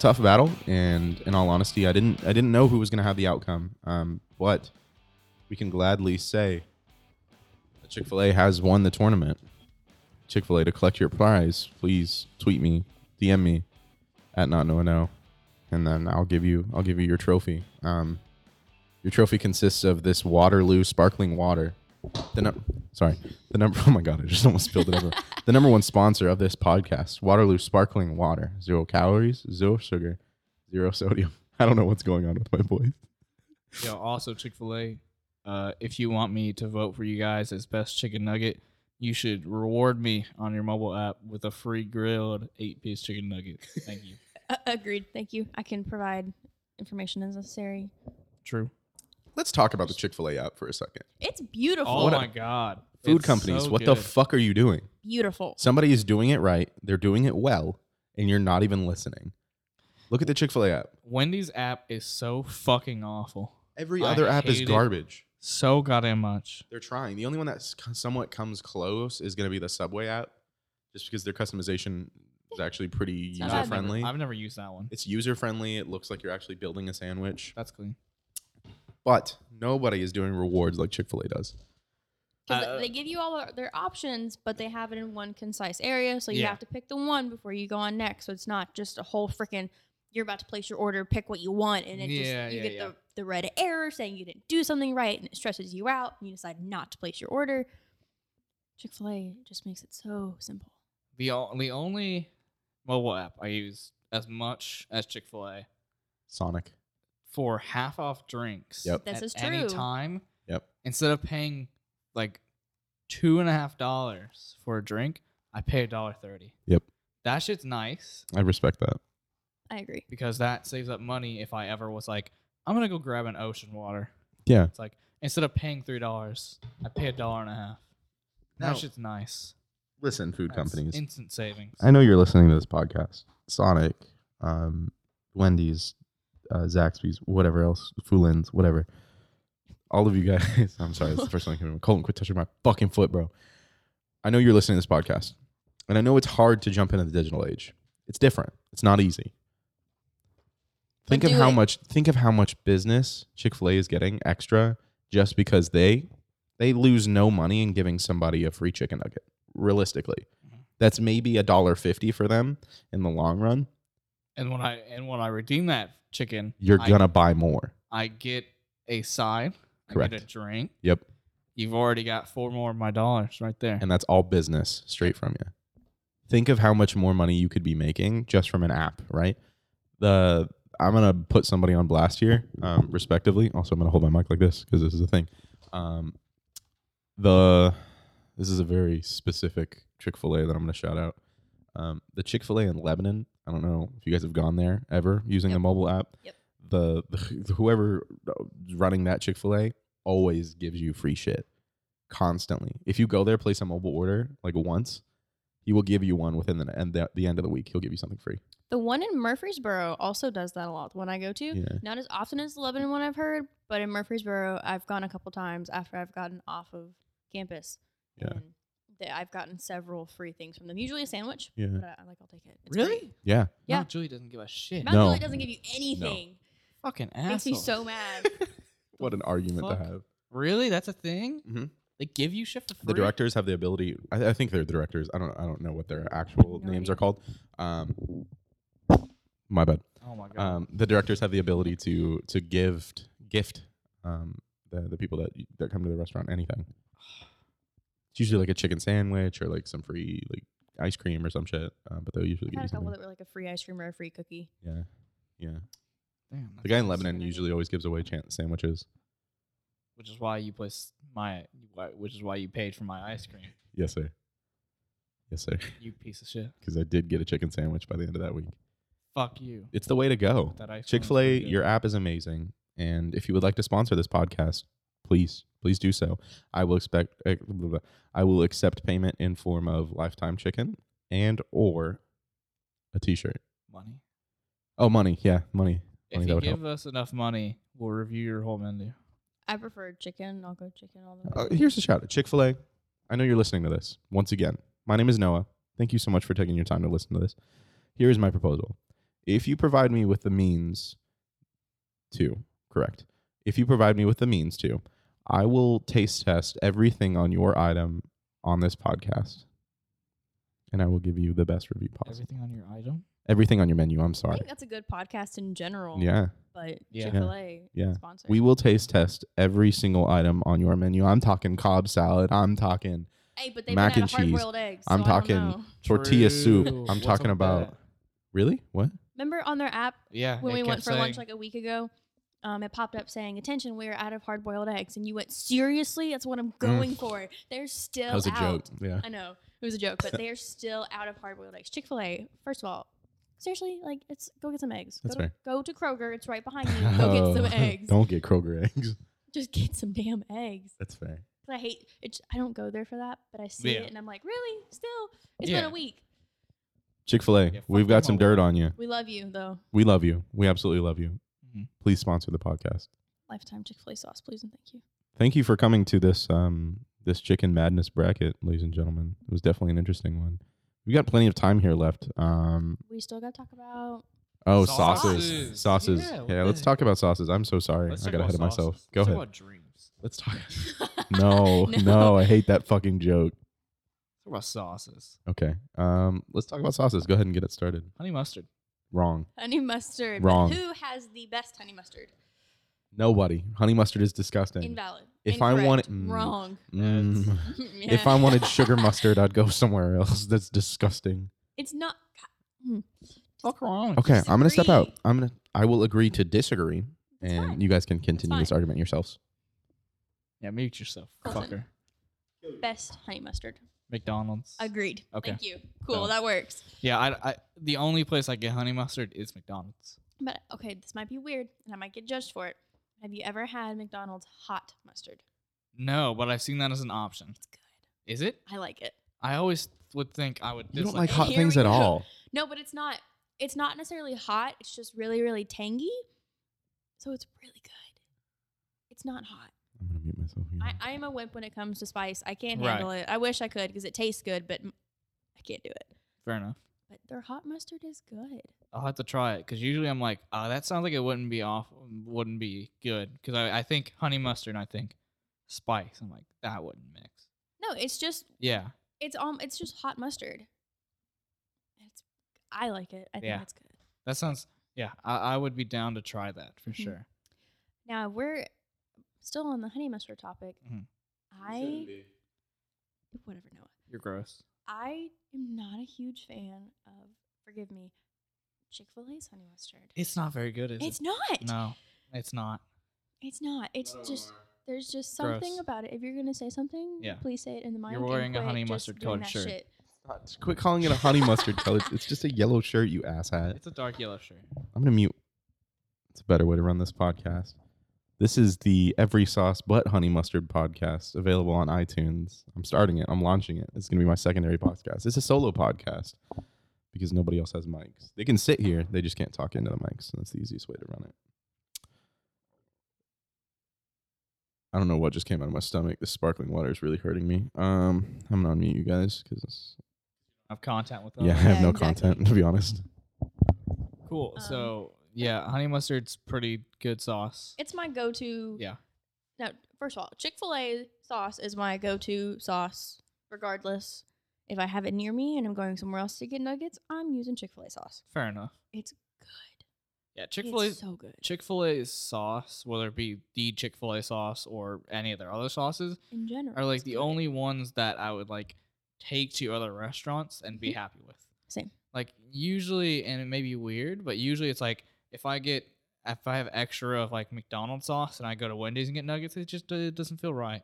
And in all honesty, I didn't know who was going to have the outcome. But we can gladly say that Chick-fil-A has won the tournament. Chick-fil-A, to collect your prize, please tweet me, DM me at NotKnowAKnow, and then I'll give you your trophy. Your trophy consists of this Waterloo sparkling water. The number. Oh my god! I just almost spilled it over. The number one sponsor of this podcast, Waterloo sparkling water. 0 calories, 0 sugar, 0 sodium. I don't know what's going on with my voice. Yo, also Chick-fil-A, if you want me to vote for you guys as best chicken nugget, you should reward me on your mobile app with a free grilled 8-piece chicken nugget. Thank you. Agreed. Thank you. I can provide information as necessary. True. Let's talk about the Chick-fil-A app for a second. It's beautiful. Oh my god. Food It's companies, so what the good. fuck are you doing? Beautiful. Somebody is doing it right. They're doing it well, and you're not even listening. Look at the Chick-fil-A app. Wendy's app is so fucking awful. Every I other app is hate it. garbage. So goddamn much. They're trying. The only one that somewhat comes close is going to be the Subway app, just because their customization is actually pretty not bad. user-friendly. I've never used that one. It's user-friendly. It looks like you're actually building a sandwich. That's clean. But nobody is doing rewards like Chick-fil-A does. 'Cause they give you all their options, but they have it in one concise area, so you Yeah. have to pick the one before you go on next. So it's not just a whole freaking. You're about to place your order, pick what you want, and it Yeah, just you yeah, get yeah. the red error saying you didn't do something right, and it stresses you out, and you decide not to place your order. Chick-fil-A just makes it so simple. The only mobile app I use as much as Chick-fil-A Sonic. for half off drinks Yep. This at is any true. time. Yep. Instead of paying like $2.50 for a drink, I pay $1.30. Yep. That shit's nice I respect that. I agree. because that saves up money if I ever was like, I'm gonna go grab an ocean water. Yeah. It's like instead of paying $3, I pay $1.50. Now- That shit's nice. Listen, food That's companies. instant savings. I know you're listening to this podcast. Sonic, Wendy's, Zaxby's, whatever else, Fulins, whatever. All of you guys. I'm sorry, that's the first one that came to mind. Colton, quit touching my fucking foot, bro. I know you're listening to this podcast, and I know it's hard to jump into the digital age. It's different. It's not easy. But Think of do how it. much. Think of how much business Chick-fil-A is getting extra just because they lose no money in giving somebody a free chicken nugget. Realistically, that's maybe $1.50 for them in the long run. And when I redeem that chicken, You're I- gonna buy more. I get a side. I Correct. get a drink. Yep. You've already got 4 more of my dollars right there. And that's all business straight from you. Think of how much more money you could be making just from an app, right? I'm gonna put somebody on blast here, respectively. Also, I'm gonna hold my mic like this because this is a thing. This is a very specific Chick-fil-A that I'm gonna shout out. The Chick-fil-A in Lebanon. I don't know if you guys have gone there ever using the Yep. mobile app. Yep. The whoever running that Chick-fil-A always gives you free shit constantly. If you go there, place a mobile order like once, he will give you one within the end of the week. He'll give you something free. The one in Murfreesboro also does that a lot. The one I go to, Yeah. not as often as the Lebanon one I've heard, but in Murfreesboro, I've gone a couple times after I've gotten off of campus. Yeah. And I've gotten several free things from them. Usually a sandwich. Yeah. But I'll take it. It's great. Yeah. Yeah. Mount Julie doesn't give a shit. Mount No. Juliet doesn't give you anything. Fucking asshole. Makes me so mad. What an argument fuck? to have. Really? That's a thing? Mhm. They give you shit for free? The directors have the ability. I think they're the directors. I don't know what their actual No names idea. are called. My bad. Oh my god. The directors have the ability to gift the people that come to the restaurant anything. It's usually like a chicken sandwich or like some free like ice cream or some shit. But they'll usually I've give had you a couple something. that were like a free ice cream or a free cookie. Yeah, yeah. Damn. The guy in that's Lebanon awesome. usually always gives away sandwiches. Which is why you which is why you paid for my ice cream. Yes, sir. Yes, sir. You piece of shit. Because I did get a chicken sandwich by the end of that week. Fuck you. It's the way to go. That ice cream was Chick-fil-A, pretty good. your app is amazing. And if you would like to sponsor this podcast, please do so. I will accept payment in form of Lifetime Chicken and or a t-shirt. money. Oh, money. Yeah, money. If Money, that you would give help. us enough money, we'll review your whole menu. I prefer chicken. I'll go chicken all the way. Here's a shout out. Chick-fil-A. I know you're listening to this. Once again, my name is Noah. Thank you so much for taking your time to listen to this. Here is my proposal. If you provide me with the means to, correct. If you provide me with the means to, I will taste test everything on your item on this podcast. And I will give you the best review possible. Everything on your item? Everything on your menu. I'm I sorry. think that's a good podcast in general. Yeah. But Yeah. Chick-fil-A Yeah. sponsor. We will taste test every single item on your menu. I'm talking Cobb salad. I'm talking Hey, but they've mac been and out of cheese. hard-boiled eggs. I'm so I don't talking know. tortilla soup. True. I'm What's talking up with about. that? Really? What? Remember on their app Yeah. when it we kept went for lunch saying- like a week ago? It popped up saying, "Attention, we are out of hard-boiled eggs," and you went, "Seriously? That's what I'm going for." They're still That was a out. joke. Yeah. I know it was a joke, but they are still out of hard-boiled eggs. Chick-fil-A, first of all, seriously, like it's go get some eggs. That's go fair. Go to Kroger. It's right behind you. Go get some eggs. Don't get Kroger eggs. Just get some damn eggs. That's fair. 'Cause I hate it. I don't go there for that, but I see Yeah. it and I'm like, really? Still? It's been Yeah. a week. Chick-fil-A, Yeah, fuck we've got them some all. dirt on you. We love you though. We love you. We absolutely love you. Mhm. Please sponsor the podcast. Lifetime Chick-fil-A sauce, please and thank you. Thank you for coming to this this chicken madness bracket, ladies and gentlemen. It was definitely an interesting one. We got plenty of time here left. We still got to talk about. Sauces. Sauces. Yeah, Yeah, let's what? talk about sauces. I'm so sorry. Let's I talk got about ahead of myself. sauces. Go Let's ahead. talk about dreams. Let's talk. No, I hate that fucking joke. Let's talk about sauces. Okay. Let's talk about sauces. Go ahead and get it started. Honey mustard. Wrong. Honey mustard. Wrong. Who has the best honey mustard? Nobody. Honey mustard is disgusting. Invalid. If I Incorrect. wanted- Wrong. Mm. Yeah. If I wanted sugar mustard, I'd go somewhere else. That's disgusting. It's not. Fuck wrong. Okay, I'm gonna step out. Disagree. I will agree to disagree, That's and fine. you guys can continue this fine. argument yourselves. Yeah, mute yourself, Colton. fucker. Best honey mustard. McDonald's. Agreed. Okay. Thank you. Cool. No. That works. Yeah, I the only place I get honey mustard is McDonald's. But okay, this might be weird, and I might get judged for it. Have you ever had McDonald's hot mustard? No, but I've seen that as an option. It's good. Is it? I like it. I always would think I would. You don't dislike like hot Here things we at go. all. No, but it's not. It's not necessarily hot. It's just really, really tangy. So it's really good. It's not hot. I'm gonna mute myself. Again. I am a wimp when it comes to spice. I can't Right. handle it. I wish I could because it tastes good, but I can't do it. Fair enough. But their hot mustard is good. I'll have to try it because usually I'm like, oh, that sounds like it wouldn't be good because I think honey mustard and I think spice. I'm like, that wouldn't mix. No, it's just Yeah. it's just hot mustard. I like it. I think Yeah. it's good. That sounds, yeah, I would be down to try that for Mhm. sure. Now we're still on the honey mustard topic. Mhm. Whatever, Noah. You're gross. I am not a huge fan of, forgive me, Chick-fil-A's honey mustard. It's not very good, is It's it? not. No, it's not. It's not. It's just there's just something Gross. about it. If you're gonna say something, Yeah. please say it in the mic. You're and wearing a quit honey just mustard doing colored that shirt. shit. Just quit calling it a honey mustard color. It's just a yellow shirt, you asshat. It's a dark yellow shirt. I'm gonna mute. It's a better way to run this podcast. This is the Every Sauce But Honey Mustard podcast, available on iTunes. I'm starting it. I'm launching it. It's gonna be my secondary podcast. It's a solo podcast because nobody else has mics. They can sit here. They just can't talk into the mics. That's the easiest way to run it. I don't know what just came out of my stomach. This sparkling water is really hurting me. I'm gonna unmute you guys because Have content with them. I have no exactly. content, to be honest. Cool. So yeah, honey mustard's pretty good sauce. It's my go-to. Yeah. Now, first of all, Chick-fil-A sauce is my go-to sauce, regardless. If I have it near me and I'm going somewhere else to get nuggets, I'm using Chick-fil-A sauce. Fair enough. It's good. Yeah, Chick-fil-A. It's so good. Chick-fil-A's sauce, whether it be the Chick-fil-A sauce or any of their other sauces, In general, are like it's the good. only ones that I would like take to other restaurants and be Mhm. happy with. Same. Like usually, and it may be weird, but usually it's like if I have extra of like McDonald's sauce and I go to Wendy's and get nuggets, it doesn't feel right.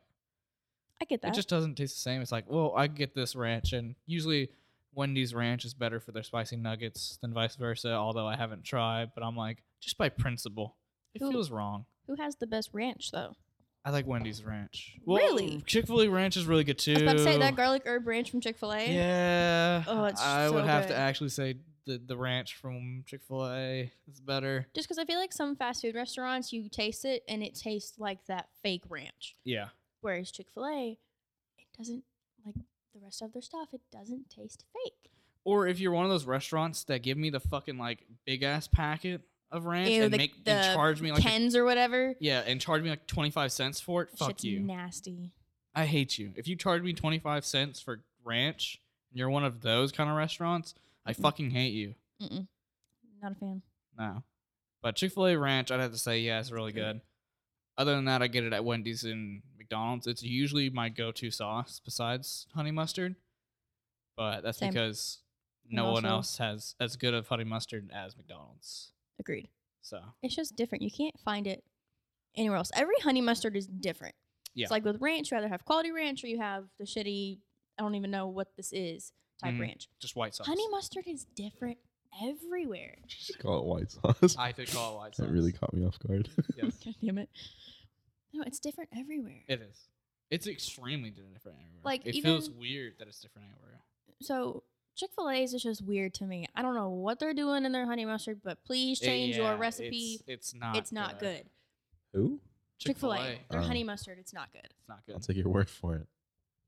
I get that. It just doesn't taste the same. It's like, well, I get this ranch, and usually Wendy's ranch is better for their spicy nuggets than vice versa. Although I haven't tried, but I'm like, just by principle, it Who- feels wrong. Who has the best ranch though? I like Wendy's ranch. Really? Chick-fil-A ranch is really good too. I was about to say that garlic herb ranch from Chick-fil-A. Yeah. Oh, it's I would so have to good. actually say the ranch from Chick-fil-A is better. Just because I feel like some fast food restaurants, you taste it and it tastes like that fake ranch. Yeah. Whereas Chick-fil-A, it doesn't, like the rest of their stuff, it doesn't taste fake. Or if you're one of those restaurants that give me the fucking like big ass packet of ranch Ew, and the and charge me like Ken's or whatever. and charge me like 25 cents for it, fuck Shit's you. nasty. I hate you. If you charge me 25 cents for ranch and you're one of those kind of restaurants, I Mm-mm. fucking hate you. Mm-mm. Not a fan. No. But Chick-fil-A ranch, I'd have to say, yeah, it's really good. Other than that, I get it at Wendy's and McDonald's. It's usually my go-to sauce besides honey mustard. But that's Same. because And no one also- else has as good of honey mustard as McDonald's. Agreed. So, It's just different. You can't find it anywhere else. Every honey mustard is different. Yeah. It's like with ranch, you either have quality ranch or you have the shitty, I don't even know what this is, type Mhm. ranch. just white sauce. Honey mustard is different everywhere. Just call it white sauce. I could call it white sauce. That really caught me off guard. Yes, God damn it. No, it's different everywhere. it is. It's extremely different everywhere. Like, it feels even- weird that it's different everywhere. So Chick-fil-A's is just weird to me. I don't know what they're doing in their honey mustard, but please change your Yeah, recipe. It's not. It's not good. Who? Chick-fil-A, their Oh. honey mustard, it's not good. It's not I'll good. take your word for it.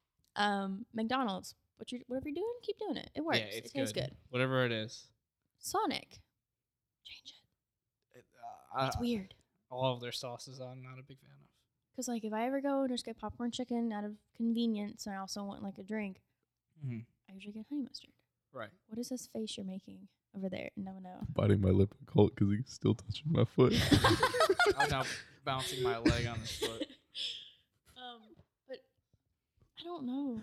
McDonald's, whatever you're doing, keep doing it. It works. Yeah, it's it tastes good. Whatever it is. Sonic, change it. It's weird. All of their sauces, I'm not a big fan of. Because, like, if I ever go and just get popcorn chicken out of convenience and I also want, like, a drink, Mm-hmm. I usually get honey mustard. Right. What is this face you're making over there? No. Biting my lip at Colt because he's still touching my foot. I'm now bouncing my leg on his foot. But I don't know.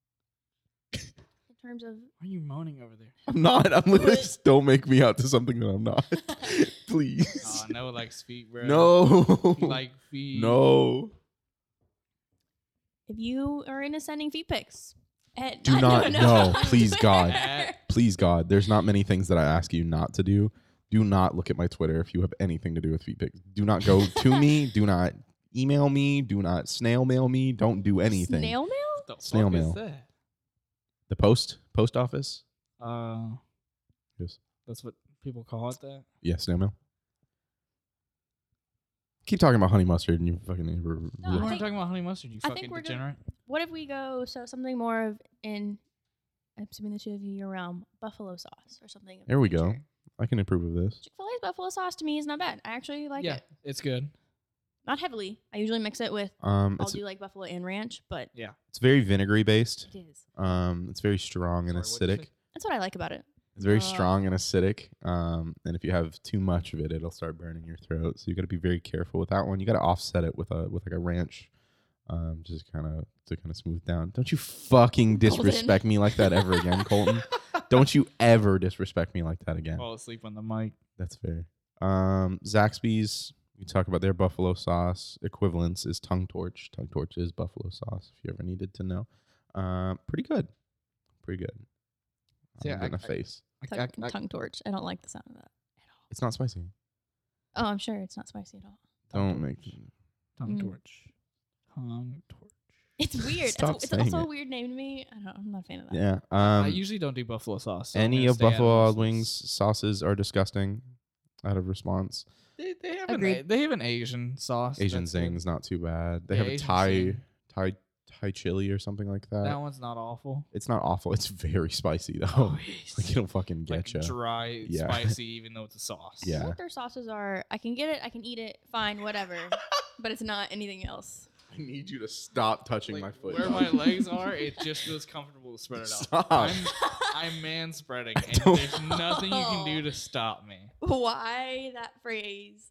In terms of Why are you moaning over there? I'm not. I'm literally just don't make me out to something that I'm not. Please. Oh, no, likes feet, bro. No. You like feet. No. if you are into sending feet pics, Do not. No, please, God. At- Please, God. There's not many things that I ask you not to do. Do not look at my Twitter if you have anything to do with feet pics. Do not go to me. Do not email me. Do not snail mail me. Don't do anything. Snail mail? the fuck Snail is mail. that? The post office. Yes. That's what people call it. That. Yeah, snail mail. Keep talking about honey mustard and you fucking. No, We I weren't think- talking about honey mustard. You I think fucking we're good. degenerate. What if we go something more of in, I'm assuming the two of you, your realm, buffalo sauce or something. of There that we go. nature. I can approve of this. Chick-fil-A's buffalo sauce to me is not bad. I actually like Yeah, it. it's good. Not heavily. I usually mix it with, I'll It's do like buffalo and ranch, but it's very vinegary based. it is. It's very strong and Sorry, what'd you acidic. say? That's what I like about it. It's very Uh, strong and acidic. And if you have too much of it, it'll start burning your throat. So you got to be very careful with that one. You got to offset it with like a ranch, just kind of smooth down. Don't you fucking disrespect me like that ever again, Colton. Don't you ever disrespect me like that again. Fall asleep on the mic. That's fair. Zaxby's. We talk about their buffalo sauce equivalents is Tongue Torch. Tongue Torch is buffalo sauce. If you ever needed to know, pretty good, pretty good. See, I'm gonna face. Tongue torch. I don't like the sound of that at all. It's not spicy. Oh, I'm sure it's not spicy at all. Don't make. Tongue Mm. torch. Tongue torch. It's weird. Stop It's saying also it. a weird name to me. I'm not a fan of that. Yeah. I usually don't do buffalo sauce. So I'm Any gonna of stay out Buffalo Wild this. Wings sauces are disgusting. Out of response, They have Agreed. they have an Asian sauce. Asian that's good. Zing's not too bad. They Yeah, have a Asian Thai chili or something like that. That one's not awful. It's not awful. It's very spicy though. Oh, Like it'll fucking like get you. dry, Yeah. spicy, even though it's a sauce. Yeah. What their sauces are, I can get it, I can eat it, fine, whatever. But it's not anything else. I need you to stop touching Like, my foot. where my legs are, it just feels comfortable to spread it out. Stop. I'm man spreading, and don't- there's nothing you can do to stop me. Why that phrase?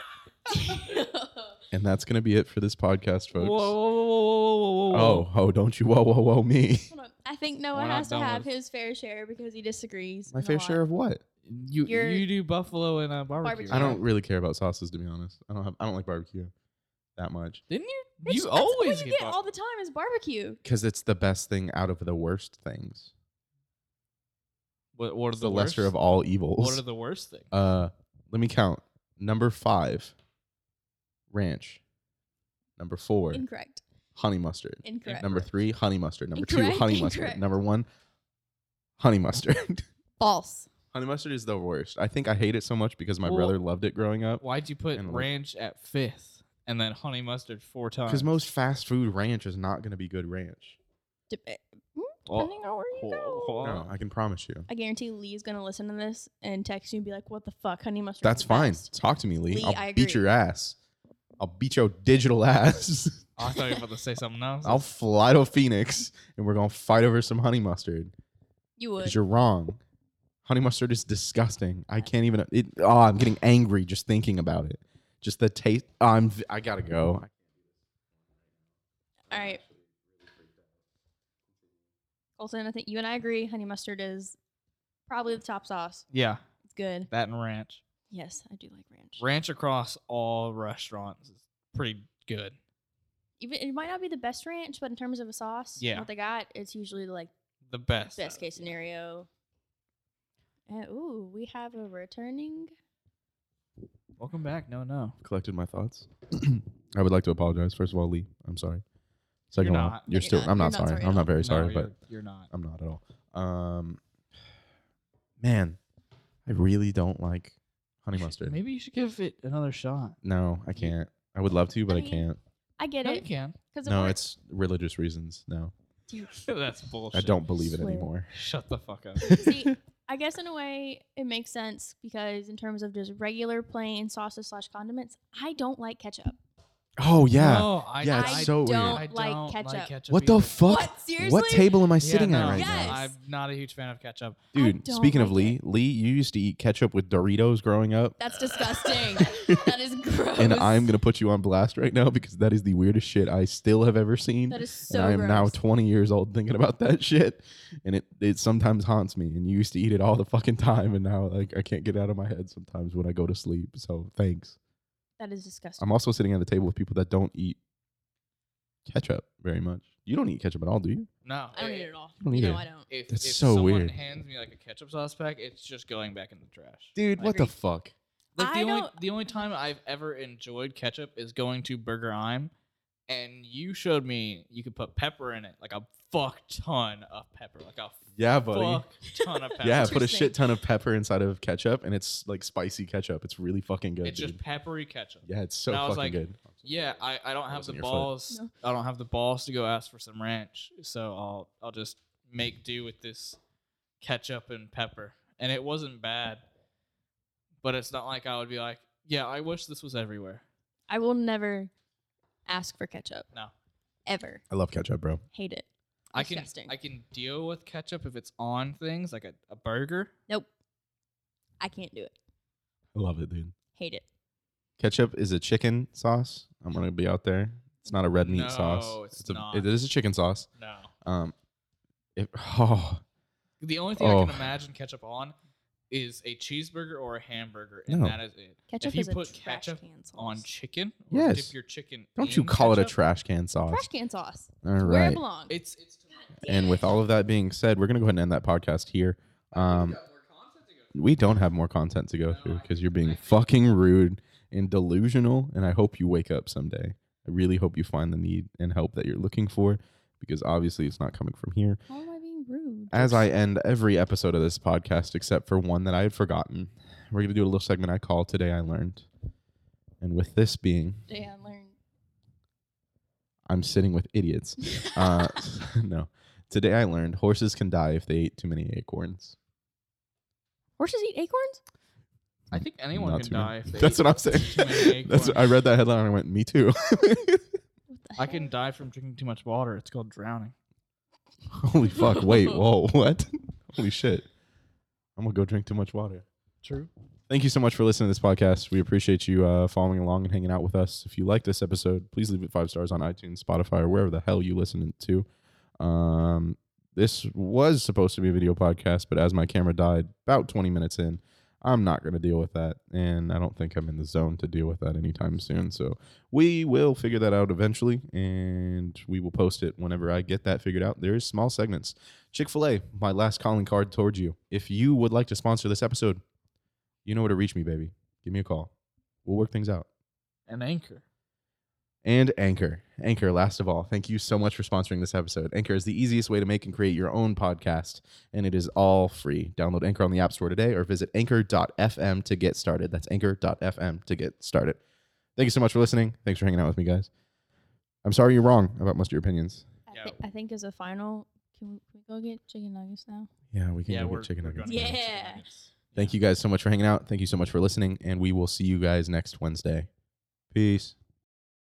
And that's gonna be it for this podcast, folks. Whoa, whoa, whoa, whoa, whoa, whoa. Oh, don't you whoa me. Hold on. I think Noah We're not has to done have with- his fair share because he disagrees. My a fair lot. share of what? You're- You do buffalo and barbecue. Barbecue. I don't really care about sauces, to be honest. I don't like barbecue that much Didn't you? That's You what always you get get all the time is barbecue. because it's the best thing out of the worst things. What are It's the the lesser worst? of all What evils. are the worst things? Let me count. Number 5, ranch. Number 4, Incorrect. honey mustard. Incorrect. Number 3, honey mustard. Number 2, Incorrect. honey mustard. Incorrect. Number 1, honey mustard. False. Honey mustard is the worst. I think I hate it so much because my Well, brother loved it growing up. Why'd you put and like- ranch at 5th and then honey mustard 4 times? Because most fast food ranch is not going to be good ranch. Depending on where you go. No, I can promise you. I guarantee Lee's gonna listen to this and text you and be like, "What the fuck, honey mustard?" That's fine. Talk to me, Lee. Lee, I'll I beat agree. your ass. I'll beat your digital ass. I thought you were about to say something else. I'll fly to Phoenix and we're going to fight over some honey mustard. You would. Because you're wrong. Honey mustard is disgusting. I can't even. I'm getting angry just thinking about it. Just the taste. I gotta go. All right. Colton, I think you and I agree. Honey mustard is probably the top sauce. Yeah, It's good. that and ranch. Yes, I do like ranch. Ranch across all restaurants is pretty good. Even it might not be the best ranch, but in terms of a sauce, Yeah. what they got, it's usually like The best. best case scenario. And ooh, we have a returning. Welcome back. No. Collected my thoughts. I would like to apologize. First of all, Lee, I'm sorry. Second You're of all, not. you're No, still. you're not. I'm You're not not sorry. sorry at I'm not all. very No, sorry, but you're not. I'm not at all. Man, I really don't like honey mustard. Maybe you should give it another shot. No, I can't. I would love to, but I, I mean, can't. I get No, you it can. because No, it's religious reasons. No, That's bullshit. I don't believe it Swear. anymore. Shut the fuck up. See, I guess in a way it makes sense because in terms of just regular plain sauces / condiments, I don't like ketchup. Oh yeah. No, Yeah, it's I so weird. don't I like don't ketchup. What the either. fuck? What? Seriously? What table am I Yeah, sitting no, at right Yes. now? I'm not a huge fan of ketchup. Dude, don't speaking of like Lee, you used to eat ketchup with Doritos growing up. That's disgusting. That is gross. And I'm going to put you on blast right now because that is the weirdest shit I still have ever seen. That is so and I am gross. now 20 years old thinking about that shit. And it sometimes haunts me. And you used to eat it all the fucking time. And now like I can't get it out of my head sometimes when I go to sleep. So thanks. That is disgusting. I'm also sitting at the table with people that don't eat ketchup very much. You don't eat ketchup at all, do you? No, I don't eat it at all. don't You know either. I don't. If, That's if so someone weird. hands me like a ketchup sauce pack, it's just going back in the trash. Dude, I what the agree. fuck? Like I the only don't- the only time I've ever enjoyed ketchup is going to Burger Heim, and you showed me you could put pepper in it, like a fuck ton of pepper, like a Yeah, buddy. fuck ton of pepper. Yeah, put a Interesting. shit ton of pepper inside of ketchup and it's like spicy ketchup. It's really fucking good. It's dude. just peppery ketchup. Yeah, it's so And I was fucking like, good. Yeah, I don't have was in the your foot. balls. No. I don't have the balls to go ask for some ranch, so I'll just make do with this ketchup and pepper. And it wasn't bad, but it's not like I would be like, yeah, I wish this was everywhere. I will never ask for ketchup. No. Ever. I love ketchup, bro. Hate it. I can Disgusting. deal with ketchup if it's on things like a burger. Nope. I can't do it. I love it, dude. Hate it. Ketchup is a chicken sauce. I'm gonna be out there. It's not a red meat No, sauce. it's not. It is a chicken sauce. No. Oh The only thing I Oh. can imagine ketchup on is a cheeseburger or a hamburger, and No. that is it. Ketchup if you is a put trash ketchup can sauce. on chicken, or Yes. dip your chicken don't you in call it a ketchup, trash can sauce? Trash can sauce. All It's where it right. belongs. It's And with all of that being said, we're gonna go ahead and end that podcast here. We don't have more content to go through because you're being fucking rude and delusional, and I hope you wake up someday. I really hope you find the need and help that you're looking for, because obviously it's not coming from here. How am I being rude? As I end every episode of this podcast, except for one that I had forgotten, we're going to do a little segment I call Today I Learned. And with this being, Today I learned. I'm sitting with idiots. No. Today I learned horses can die if they ate too many acorns. Horses eat acorns? I think anyone Not can too many. die if they That's eat what I'm saying. too many That's I acorns. read that headline and I went, me too. What the I heck? can die from drinking too much water. It's called drowning. Holy fuck. Wait, whoa, what? Holy shit. I'm going to go drink too much water. True. Thank you so much for listening to this podcast. We appreciate you following along and hanging out with us. If you like this episode, please leave it 5 stars on iTunes, Spotify, or wherever the hell you listen to. This was supposed to be a video podcast, but as my camera died about 20 minutes in, I'm not going to deal with that. And I don't think I'm in the zone to deal with that anytime soon. So we will figure that out eventually, and we will post it whenever I get that figured out. There's small segments. Chick-fil-A, my last calling card towards you. If you would like to sponsor this episode, you know where to reach me, baby. Give me a call. We'll work things out. An anchor. And Anchor. Anchor, last of all, thank you so much for sponsoring this episode. Anchor is the easiest way to make and create your own podcast, and it is all free. Download Anchor on the App Store today or visit anchor.fm to get started. That's anchor.fm to get started. Thank you so much for listening. Thanks for hanging out with me, guys. I'm sorry you're wrong about most of your opinions. I think as a final, can we go get chicken nuggets now? Yeah, we can Yeah, go we're get chicken we're nuggets. gonna get Yeah. chicken nuggets. Thank you guys so much for hanging out. Thank you so much for listening, and we will see you guys next Wednesday. Peace.